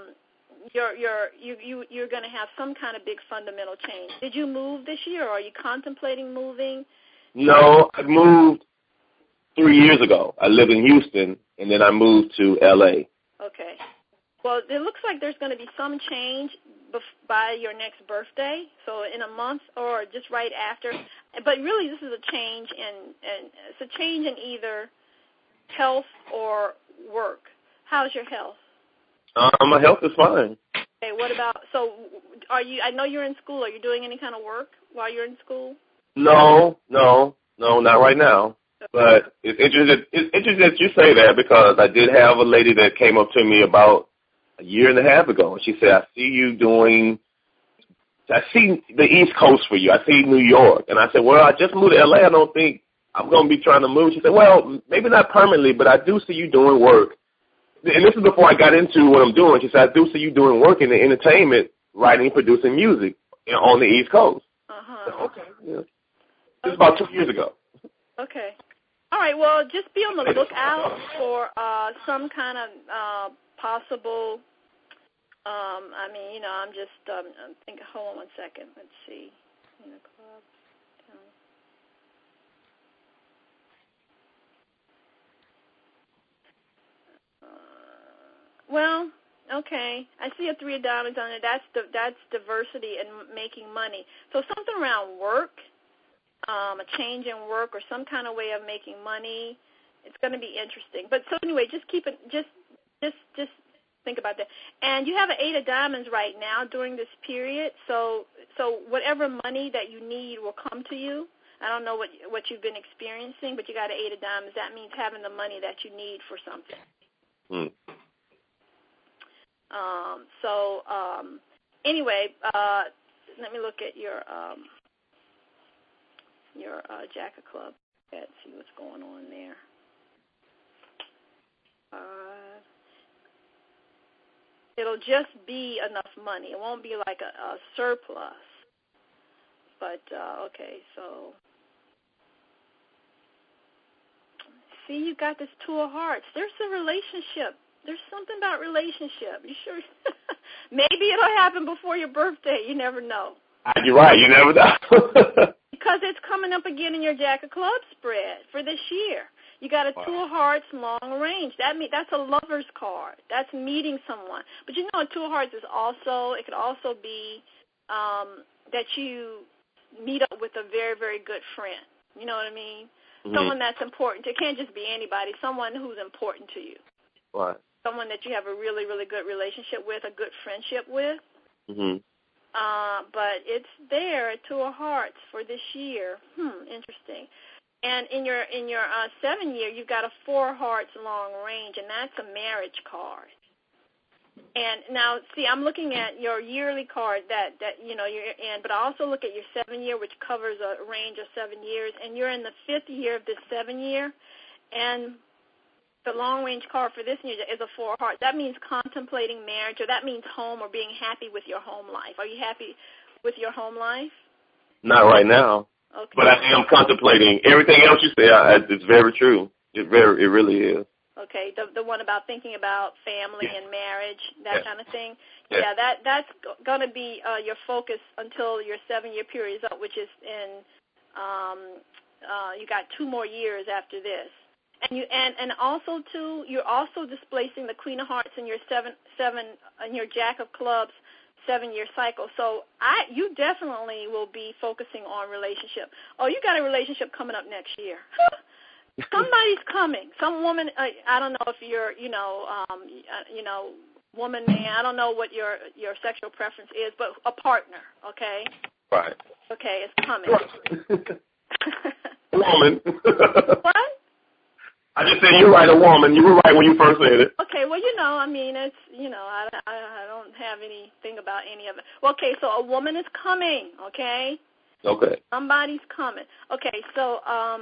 you're going to have some kind of big fundamental change. Did you move this year, or are you contemplating moving? No, I moved 3 years ago. I lived in Houston, and then I moved to L.A. Okay. Well, it looks like there's going to be some change by your next birthday, so in a month or just right after. But really, this is a change in either health or work. How's your health? My health is fine. Okay. What about? So, I know you're in school. Are you doing any kind of work while you're in school? No, not right now. But it's interesting that you say that, because I did have a lady that came up to me about a year and a half ago, and she said, I see the East Coast for you. I see New York. And I said, well, I just moved to L.A. I don't think I'm going to be trying to move. She said, well, maybe not permanently, but I do see you doing work. And this is before I got into what I'm doing. She said, I do see you doing work in the entertainment, writing, producing music on the East Coast. Uh-huh. So, okay. Yeah. This is about 2 years ago. Okay. All right. Well, just be on the lookout for some kind of possible. I'm just thinking. Hold on one second. Let's see. In the club. Well, okay. I see a 3 of diamonds on it. That's diversity and making money. So something around work. A change in work or some kind of way of making money. It's going to be interesting. But so anyway, just keep it. Just think about that. And you have an 8 of diamonds right now during this period. So whatever money that you need will come to you. I don't know what you've been experiencing, but you got an 8 of diamonds. That means having the money that you need for something. Anyway, let me look at your Jack of Clubs. Let's see what's going on there. It'll just be enough money. It won't be like a surplus. But, okay, so. See, you got this 2 of Hearts. There's a relationship. There's something about relationship. You sure? Maybe it'll happen before your birthday. You never know. You're right. You never know. Because it's coming up again in your Jack of Clubs spread for this year. You got a 2 of Hearts long range. That's a lover's card. That's meeting someone. But a 2 of Hearts is it could also be that you meet up with a very, very good friend. You know what I mean? Mm-hmm. Someone that's important. It can't just be anybody. Someone who's important to you. Right. Someone that you have a really, really good relationship with, a good friendship with. Mm-hmm. but it's there at Two of Hearts for this year. Interesting. And in your 7 year, you've got a 4 Hearts long range, and that's a marriage card. And now, see, I'm looking at your yearly card that you're in, but I also look at your 7 year, which covers a range of 7 years, and you're in the 5th year of this 7 year, and the long range card for this year is a 4 Hearts. That means contemplating marriage, or that means home, or being happy with your home life. Are you happy with your home life? Not right now. Okay. But I am contemplating. Everything else you say, it's very true. It really is. Okay, the one about thinking about family and marriage, that kind of thing. Yeah, that's going to be your focus until your 7 year period is up, which is in you got 2 more years after this. And also too, you're also displacing the Queen of Hearts in your seven and your Jack of Clubs 7 year cycle. So you definitely will be focusing on relationship. Oh, you got a relationship coming up next year. Somebody's coming. Some woman. I don't know if you're, woman, man. I don't know what your sexual preference is, but a partner. Okay. Right. Okay, it's coming. Woman. What? I just said you're right, a woman. You were right when you first said it. Okay, well, I mean, it's, I don't have anything about any of it. Well, okay, so a woman is coming, okay? Okay. Somebody's coming. Okay, so,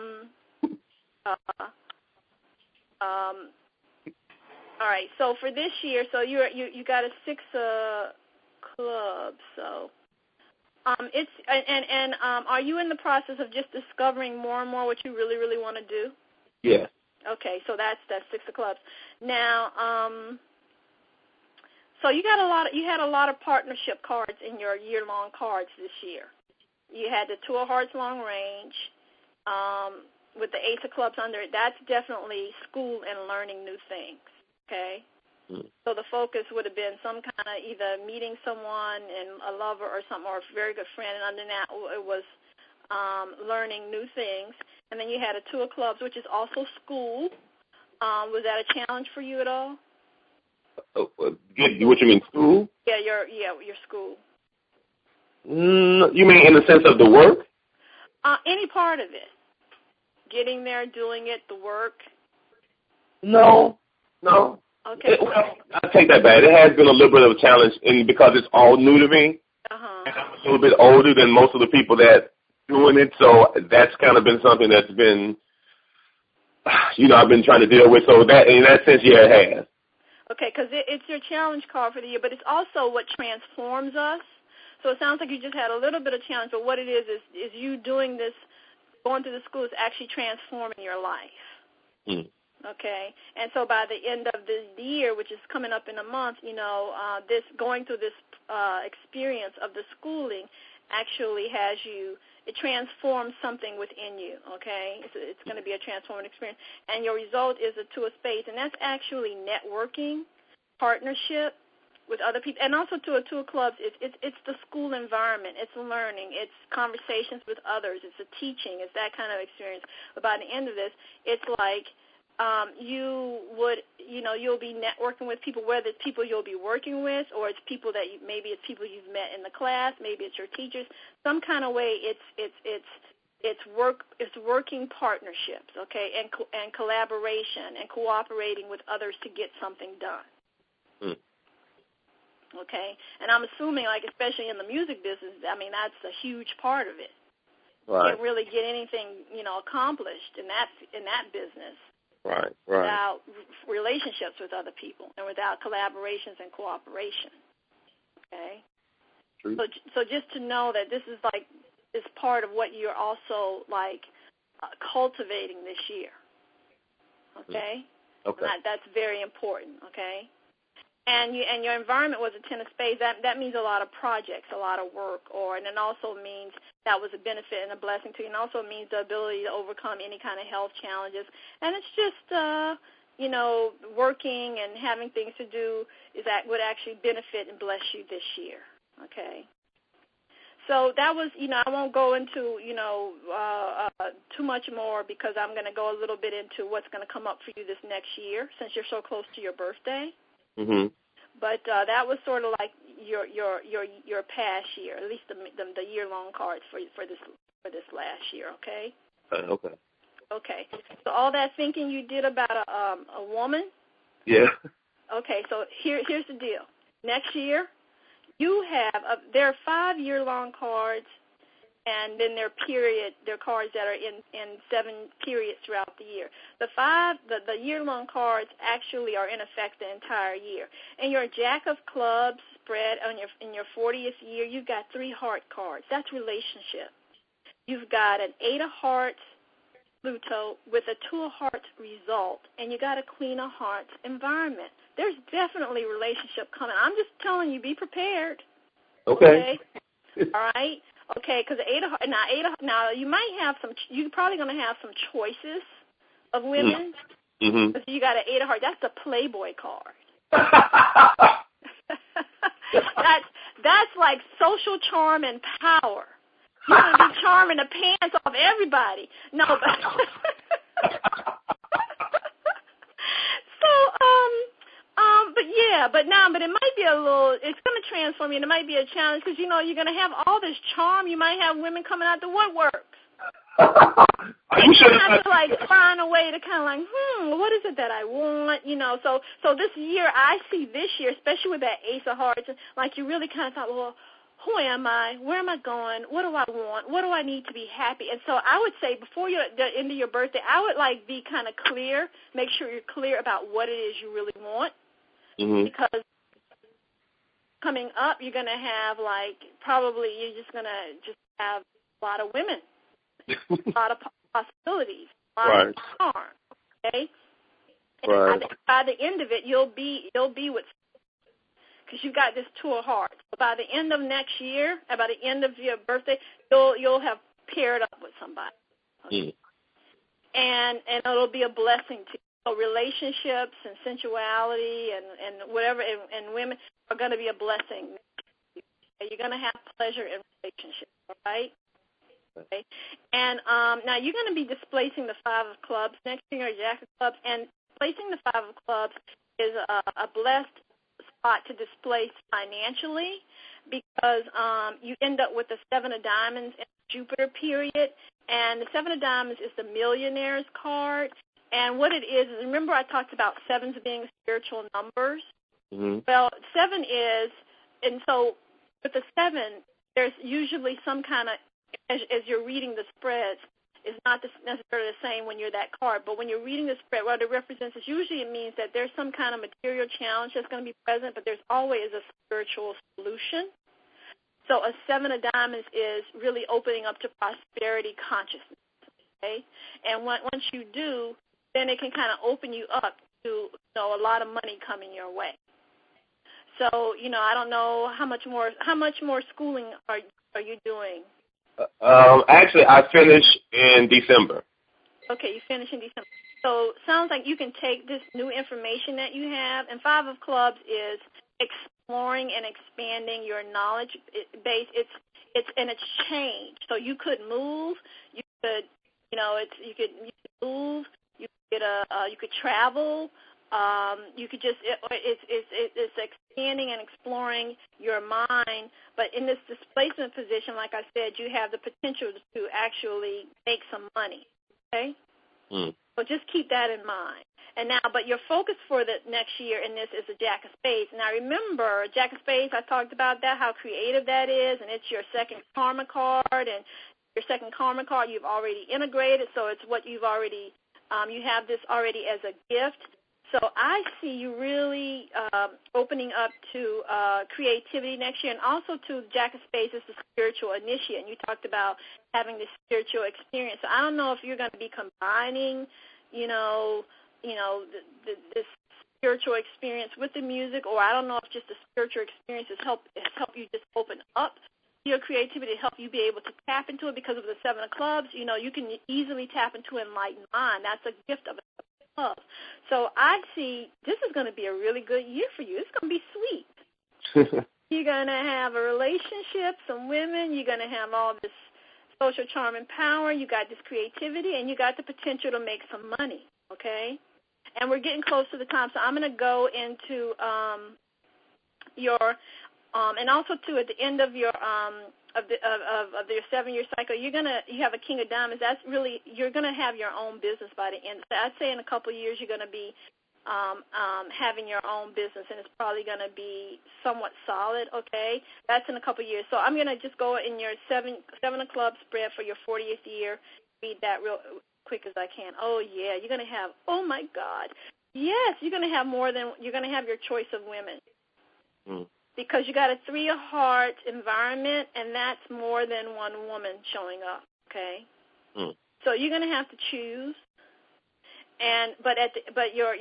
all right, so for this year, so you got a 6 clubs, so, it's, and are you in the process of just discovering more and more what you really, really want to do? Yeah. Okay, so that's 6 of clubs. Now, so you had a lot of partnership cards in your year-long cards this year. You had the 2 of Hearts long range with the Ace of Clubs under it. That's definitely school and learning new things. Okay. So the focus would have been some kind of either meeting someone and a lover or something, or a very good friend, and under that it was learning new things. And then you had a 2 of Clubs, which is also school. Was that a challenge for you at all? What you mean, school? Yeah, your school. You mean in the sense of the work? Any part of it. Getting there, doing it, the work. No. Okay. I take that back. It has been a little bit of a challenge, because it's all new to me. And I'm a little bit older than most of the people that doing it, so that's kind of been something that's been, I've been trying to deal with. So that, in that sense, yeah, it has. Okay, because it's your challenge card for the year, but it's also what transforms us. So it sounds like you just had a little bit of challenge, but what it is you doing this, going through the school is actually transforming your life. Okay, and so by the end of the year, which is coming up in a month, this going through this experience of the schooling actually has you. It transforms something within you, okay? It's going to be a transformative experience. And your result is a 2 of Spades, and that's actually networking, partnership with other people, and also to a 2 of Clubs. It's the school environment. It's learning. It's conversations with others. It's a teaching. It's that kind of experience. But by the end of this, it's like you'll be networking with people, whether it's people you'll be working with or it's people that maybe it's people you've met in the class, maybe it's your teachers. Some kind of way it's working partnerships, okay, and collaboration and cooperating with others to get something done. Okay, and I'm assuming, like, especially in the music business, I mean, that's a huge part of it. Right. You can't really get anything, accomplished in that business. Right. Without relationships with other people and without collaborations and cooperation. Okay? True. So just to know that this is part of what you're also, cultivating this year. Okay? Okay. That's very important, okay? And your environment was a 10 of Spades. That means a lot of projects, a lot of work, and it also means that was a benefit and a blessing to you. And also means the ability to overcome any kind of health challenges. And it's just, working and having things to do would actually benefit and bless you this year. Okay. So that was, I won't go into, too much more because I'm going to go a little bit into what's going to come up for you this next year since you're so close to your birthday. Mm-hmm. But that was sort of like your past year, at least the year-long cards for this last year. Okay. Okay. Okay. So all that thinking you did about a woman. Yeah. Okay. So here's the deal. Next year, you have there are 5 year-long cards, and then there are cards that are in 7 periods throughout the year. The year-long cards actually are in effect the entire year. And your Jack of Clubs spread in your 40th year, you've got 3 heart cards. That's relationship. You've got an 8 of Hearts Pluto with a 2 of Hearts result, and you got a Queen of Hearts environment. There's definitely relationship coming. I'm just telling you, be prepared. Okay. All right. Okay, because now you might have you're probably going to have some choices of women. Mm-hmm. Because you got an 8 of Hearts. That's the Playboy card. that's like social charm and power. You're going to be charming the pants off everybody. No, but but it might be it's going to transform you, and it might be a challenge because, you're going to have all this charm. You might have women coming out the woodworks. You have to, find a way to kind of what is it that I want, So this year, I see this year, especially with that Ace of Hearts, like you really kind of thought, well, who am I? Where am I going? What do I want? What do I need to be happy? And so I would say before the end of your birthday, I would be kind of clear, make sure you're clear about what it is you really want. Mm-hmm. Because coming up, you're going to have probably you're just going to have a lot of women, a lot of possibilities, a lot of charm. Okay. And right. by the end of it, you'll be with. Because you've got this 2 of Hearts. So by the end of next year, by the end of your birthday, you'll have paired up with somebody. Okay? And it'll be a blessing to you. So relationships and sensuality and whatever, and women are going to be a blessing. You're going to have pleasure in relationships, all right? Okay. And now you're going to be displacing the 5 of Clubs next year, Jack of Clubs, and displacing the 5 of Clubs is a blessed spot to displace financially because you end up with the 7 of Diamonds in the Jupiter period, and the 7 of Diamonds is the Millionaire's card. And what it is remember I talked about 7s being spiritual numbers? Mm-hmm. Well, 7 is, and so with the 7, there's usually some kind of, as you're reading the spreads, it's not necessarily the same when you're that card, but when you're reading the spread, what it represents is usually it means that there's some kind of material challenge that's going to be present, but there's always a spiritual solution. So a 7 of Diamonds is really opening up to prosperity consciousness, okay? And once you do, then it can kind of open you up to a lot of money coming your way. So, I don't know how much more schooling are you doing? Actually, I finish in December. Okay, you finish in December. So sounds like you can take this new information that you have, and 5 of Clubs is exploring and expanding your knowledge base. It's changed. So you could move. You could, you could move. You could travel. You could just it's expanding and exploring your mind. But in this displacement position, like I said, you have the potential to actually make some money. Okay. So just keep that in mind. And now, but your focus for the next year in this is the Jack of Spades. Now, remember, Jack of Spades, I talked about that, how creative that is, and it's your second karma card, and your second karma card you've already integrated, so it's what you've already, you have this already as a gift. So I see you really opening up to creativity next year, and also to Jack of Spades is the spiritual initiate, and you talked about having this spiritual experience. So I don't know if you're going to be combining, this spiritual experience with the music, or I don't know if just the spiritual experience has helped you just open up your creativity to help you be able to tap into it because of the 7 of Clubs. You can easily tap into enlightened mind. That's a gift of love. So I see this is going to be a really good year for you. It's going to be sweet. You're going to have a relationship, some women. You're going to have all this social charm and power. You got this creativity, and you got the potential to make some money, okay? And we're getting close to the time, so I'm going to go into your and also too at the end of your of your 7-year cycle, you have a King of Diamonds. That's really, you're gonna have your own business by the end. So I'd say in a couple of years you're gonna be having your own business, and it's probably gonna be somewhat solid. Okay, that's in a couple of years. So I'm gonna just go in your seven of clubs spread for your 40th year. Read that real quick as I can. Oh yeah, you're gonna have. Oh my God, yes, you're gonna have more than. You're gonna have your choice of women. Mm. Because you got a 3 of Hearts environment, and that's more than one woman showing up. Okay, so you're going to have to choose. And but your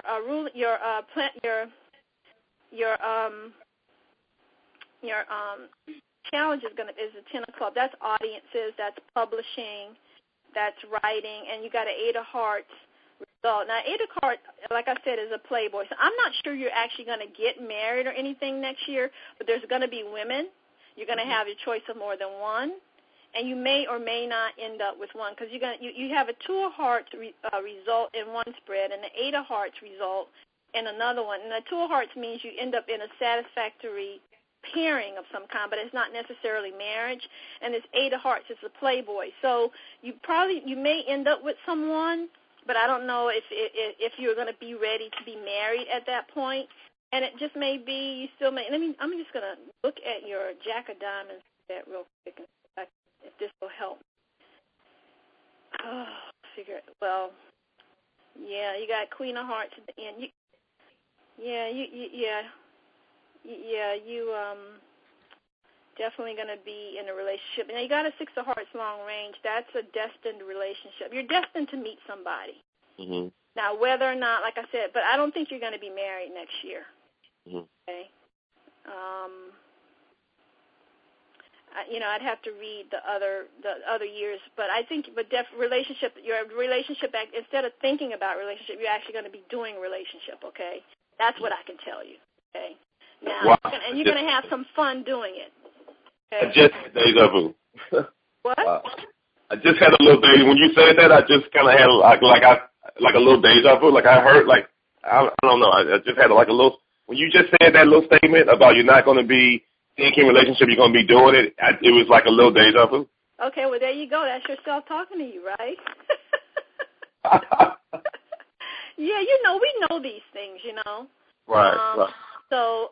challenge is the 10 of Clubs. That's audiences, that's publishing, that's writing, and you got an 8 of Hearts. result. Now, 8 of Hearts, like I said, is a playboy. So I'm not sure you're actually going to get married or anything next year, but there's going to be women. You're going to have your choice of more than one, and you may or may not end up with one because you have a 2 of Hearts result in one spread and an 8 of Hearts result in another one. And the 2 of Hearts means you end up in a satisfactory pairing of some kind, but it's not necessarily marriage. And this 8 of Hearts is a playboy. So you may end up with someone, but I don't know if you're going to be ready to be married at that point. And it just may be you still may. I'm just going to look at your Jack of Diamonds real quick and see if this will help. Oh, well, yeah, you got Queen of Hearts at the end. You definitely going to be in a relationship. Now, you got a 6 of Hearts long range. That's a destined relationship. You're destined to meet somebody. Mm-hmm. Now, whether or not, like I said, but I don't think you're going to be married next year. Mm-hmm. Okay. I'd have to read the other years, but I think, your relationship, instead of thinking about relationship, you're actually going to be doing relationship. Okay, that's what I can tell you. Okay. Now, wow. And you're going to have some fun doing it. Okay? I just had deja vu. What? I just had a little deja. When you said that, I just kind of had like a little deja vu. Like I heard, like I don't know. I just had like a little. When you just said that little statement about you're not going to be thinking relationship, you're going to be doing it. It was like a little deja vu. Okay, well there you go. That's yourself talking to you, right? Yeah, we know these things, Right. Right. So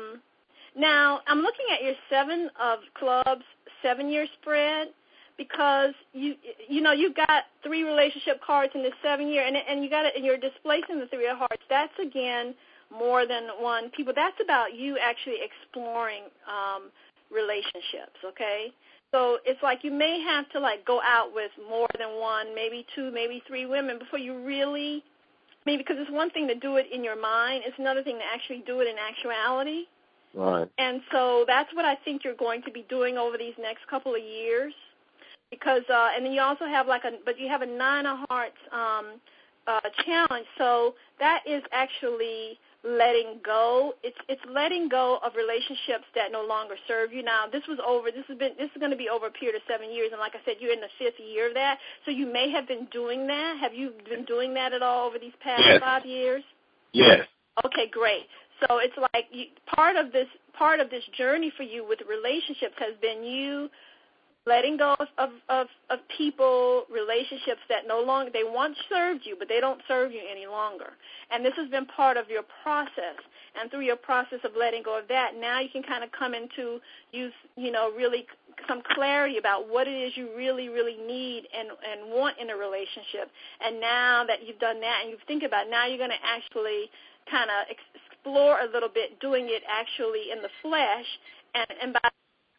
now I'm looking at your 7 of Clubs 7-year spread because you've got 3 relationship cards in this 7-year, and you're displacing the 3 of Hearts. That's again more than one people. That's about you actually exploring relationships. Okay, so it's like you may have to go out with more than one, maybe 2, maybe 3 women before you really. Because it's one thing to do it in your mind. It's another thing to actually do it in actuality. Right. And so that's what I think you're going to be doing over these next couple of years. Because, and then you also have you have a 9 of Hearts challenge. So that is actually letting go. It's letting go of relationships that no longer serve you. Now, this is going to be over a period of 7 years, and like I said, you're in the 5th year of that. So you may have been doing that. Have you been doing that at all over these past 5 years? Yes. Okay, great. So it's like part of this journey for you with relationships has been you letting go of people, relationships that no longer, they once served you, but they don't serve you any longer. And this has been part of your process. And through your process of letting go of that, now you can kind of come into really some clarity about what it is you really, really need and want in a relationship. And now that you've done that and you think about it, now you're going to actually kind of explore a little bit, doing it actually in the flesh, and by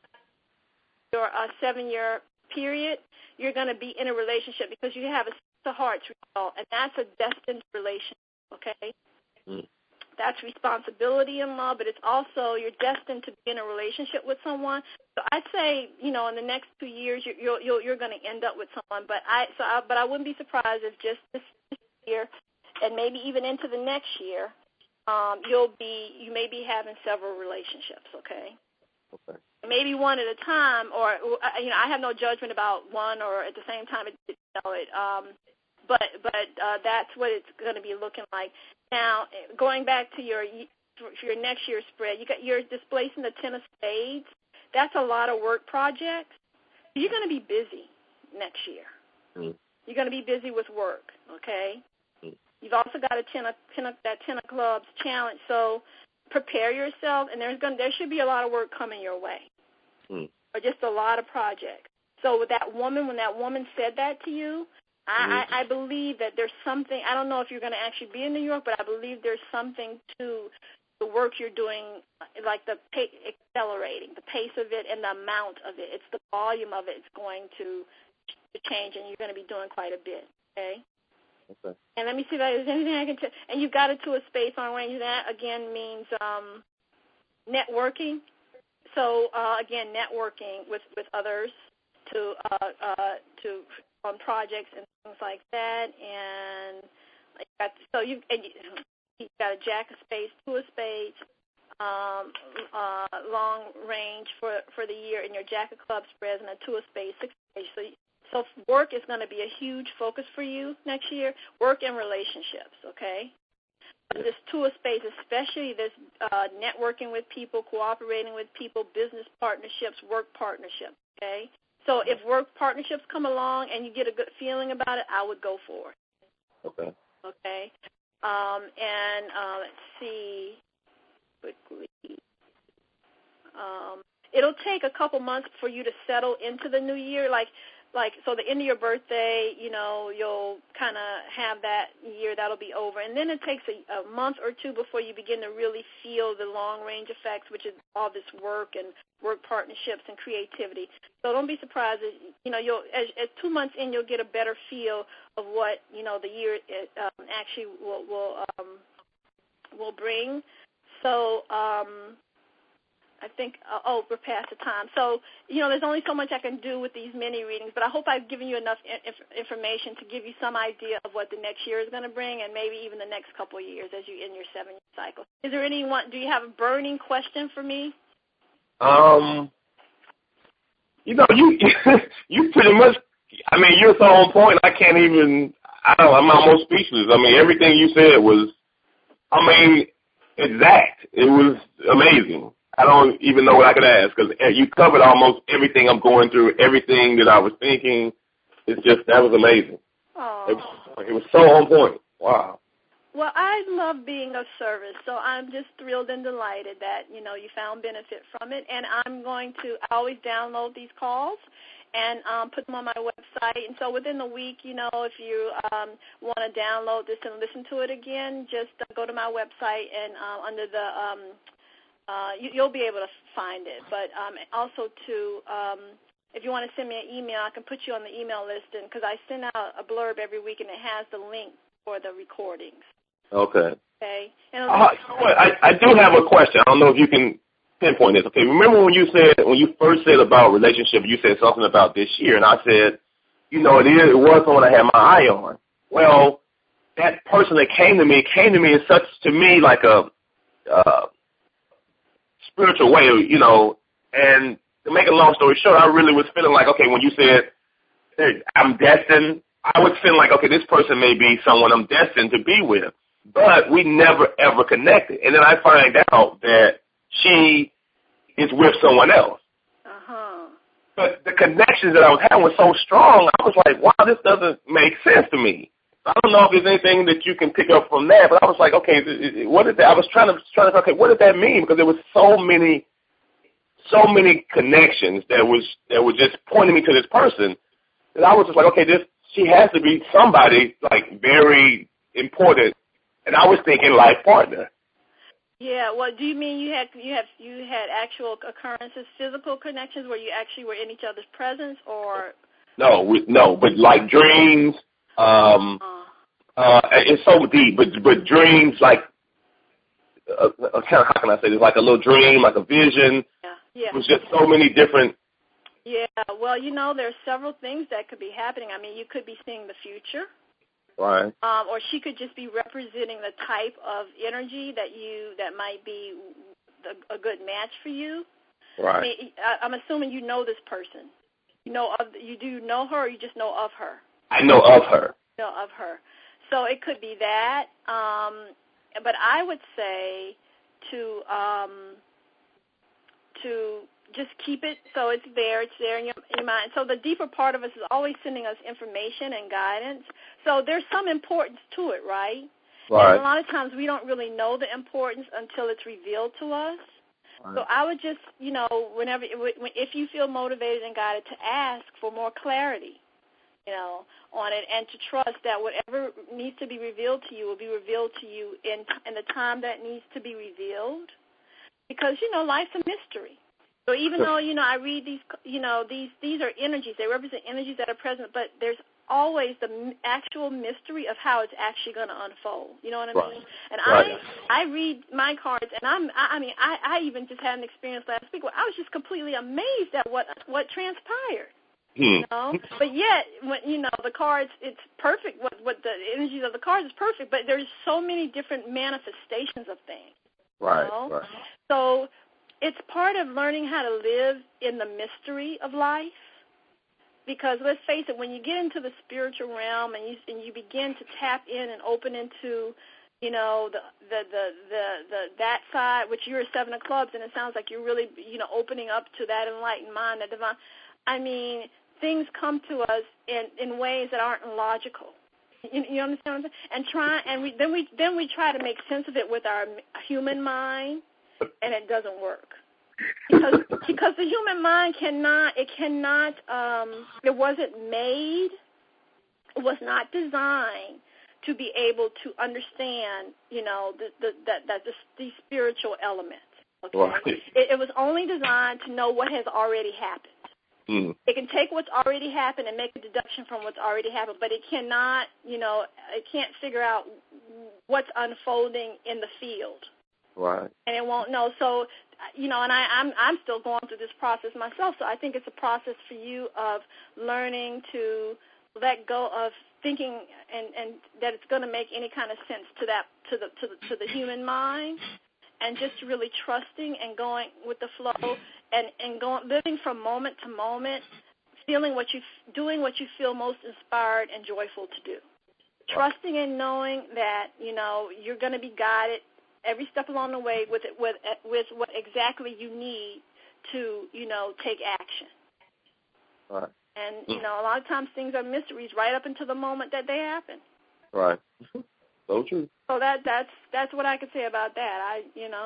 your 7-year period, you're going to be in a relationship because you have a 6 of Hearts result, and that's a destined relationship, okay? Mm. That's responsibility in love, but it's also you're destined to be in a relationship with someone. So I'd say, in the next 2 years, you're going to end up with someone. But I wouldn't be surprised if just this year and maybe even into the next year, you may be having several relationships, okay? Okay. Maybe one at a time, or I have no judgment about one or at the same time. But that's what it's going to be looking like. Now, going back to your for your next year's spread. You're displacing the 10 of spades. That's a lot of work projects. You're going to be busy next year. Mm. You're going to be busy with work, okay? Mm. You've also got that 10 of clubs challenge. So prepare yourself, and there should be a lot of work coming your way, or just a lot of projects. So with that woman, when that woman said that to you, I believe that there's something. I don't know if you're going to actually be in New York, but I believe there's something to the work you're doing, like accelerating the pace of it and the amount of it. It's the volume of it. It's going to change, and you're going to be doing quite a bit. Okay. Okay. And let me see if there's anything I can tell. And you've got it to a space on range. That again means networking. So again, networking with others on projects and things like that. And so you've got a jack of spades, two of spades, long range for the year, and your jack of clubs spreads, and a two of spades, six of spades. So work is going to be a huge focus for you next year, work and relationships, okay? But this two of spades, especially this networking with people, cooperating with people, business partnerships, work partnerships, okay? So if work partnerships come along and you get a good feeling about it, I would go for it. Okay. Okay? Let's see quickly. It'll take a couple months for you to settle into the new year, so the end of your birthday, you'll kind of have that year, that'll be over. And then it takes a month or two before you begin to really feel the long-range effects, which is all this work and work partnerships and creativity. So don't be surprised that, as 2 months in, you'll get a better feel of what, the year actually will bring. So, I think, we're past the time. So, there's only so much I can do with these mini readings, but I hope I've given you enough information to give you some idea of what the next year is going to bring, and maybe even the next couple of years as you in your 7-year cycle. Is there do you have a burning question for me? You pretty much, you're so on point, I'm almost speechless. Everything you said was, exact. It was amazing. I don't even know what I could ask, because you covered almost everything I'm going through, everything that I was thinking. That was amazing. It was so on point. Wow. Well, I love being of service, so I'm just thrilled and delighted that, you found benefit from it. And I always download these calls and put them on my website. And so within the week, if you want to download this and listen to it again, just go to my website and under the you'll be able to find it. But also, if you want to send me an email, I can put you on the email list, because I send out a blurb every week, and it has the link for the recordings. Okay. Okay. I do have a question. I don't know if you can pinpoint this. Okay. Remember when you first said about relationship, you said something about this year, and I said, it was someone I had my eye on. Well, that person that came to me in such, to me, like a spiritual way, and to make a long story short, I really was feeling like, okay, when you said, hey, I'm destined, I was feeling like, okay, this person may be someone I'm destined to be with, but we never, ever connected. And then I find out that she is with someone else. Uh-huh. But the connections that I was having was so strong, I was like, wow, this doesn't make sense to me. I don't know if there's anything that you can pick up from that, but I was like, okay, what is that? I was trying to okay, what did that mean? Because there was so many connections that were just pointing me to this person that I was just like, okay, she has to be somebody like very important, and I was thinking life partner. Yeah. Well, do you mean you had actual occurrences, physical connections, where you actually were in each other's presence, or? No, but like dreams. It's so deep, but dreams, like, how can I say this? Like a little dream, like a vision. Yeah. It was just so many different. Yeah. Well, there's several things that could be happening. You could be seeing the future. Right. Or she could just be representing the type of energy that might be a good match for you. Right. I'm assuming you know this person. You do know her, or you just know of her? I know of her. Know of her. So it could be that. But I would say to just keep it so it's there in your mind. So the deeper part of us is always sending us information and guidance. So there's some importance to it, right? Right. And a lot of times we don't really know the importance until it's revealed to us. Right. So I would just, if you feel motivated and guided, to ask for more clarity, on it, and to trust that whatever needs to be revealed to you will be revealed to you in the time that needs to be revealed. Because, life's a mystery. So even though, I read these, these are energies. They represent energies that are present, but there's always the actual mystery of how it's actually going to unfold. You know what I mean? And I read my cards, and I even just had an experience last week where I was just completely amazed at what transpired. But yet, when, the cards, it's perfect. What the energies of the cards is perfect, but there's so many different manifestations of things. Right. So it's part of learning how to live in the mystery of life. Because let's face it, when you get into the spiritual realm and you begin to tap in and open into, that side, which you're a 7 of clubs, and it sounds like you're really, opening up to that enlightened mind, that divine. I mean, things come to us in ways that aren't logical. You understand what I'm saying? And then we try to make sense of it with our human mind, and it doesn't work. Because the human mind it was not designed to be able to understand, the spiritual elements. Okay? Right. It was only designed to know what has already happened. Mm. It can take what's already happened and make a deduction from what's already happened, but it cannot, it can't figure out what's unfolding in the field. Right. And it won't know. So, and I'm still going through this process myself. So I think it's a process for you of learning to let go of thinking and that it's going to make any kind of sense to the human mind, and just really trusting and going with the flow and going, living from moment to moment, doing what you feel most inspired and joyful to do. Trusting and knowing that, you're going to be guided every step along the way with what exactly you need to, take action. Right. And, a lot of times things are mysteries right up until the moment that they happen. Right. So true. So that's what I could say about that.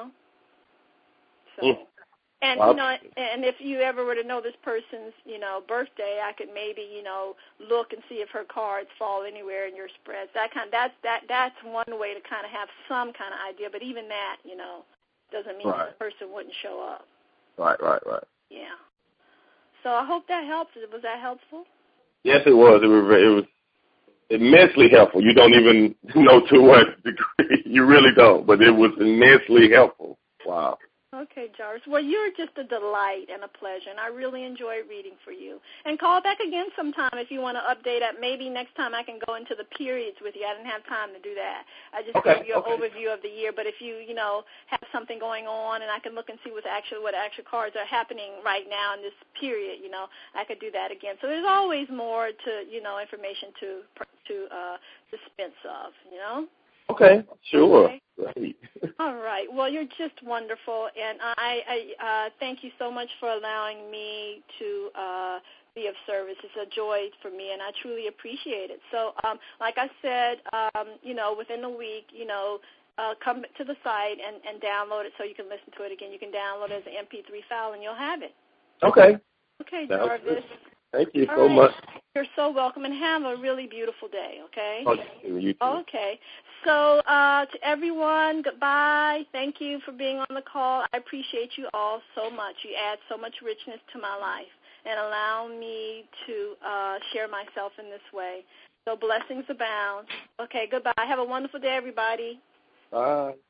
So. And, and if you ever were to know this person's, birthday, I could maybe, look and see if her cards fall anywhere in your spreads. That's one way to kind of have some kind of idea. But even that, doesn't mean that the person wouldn't show up. Right. Yeah. So I hope that helps. Was that helpful? Yes, it was. It was immensely helpful. You don't even know to what degree. You really don't. But it was immensely helpful. Wow. Okay, Jarvis. Well, you're just a delight and a pleasure, and I really enjoy reading for you. And call back again sometime if you want to update it. Maybe next time I can go into the periods with you. I didn't have time to do that. I just gave you an overview of the year. But if you, have something going on, and I can look and see what actual cards are happening right now in this period, I could do that again. So there's always more to, information to dispense of, Okay, sure. Okay. Great. All right. Well, you're just wonderful, and I thank you so much for allowing me to be of service. It's a joy for me, and I truly appreciate it. So, like I said, within a week, come to the site and download it so you can listen to it again. You can download it as an MP3 file, and you'll have it. Okay. Okay, Jarvis. Thank you so much. You're so welcome, and have a really beautiful day, okay? You too. Okay. So to everyone, goodbye. Thank you for being on the call. I appreciate you all so much. You add so much richness to my life and allow me to share myself in this way. So blessings abound. Okay, goodbye. Have a wonderful day, everybody. Bye.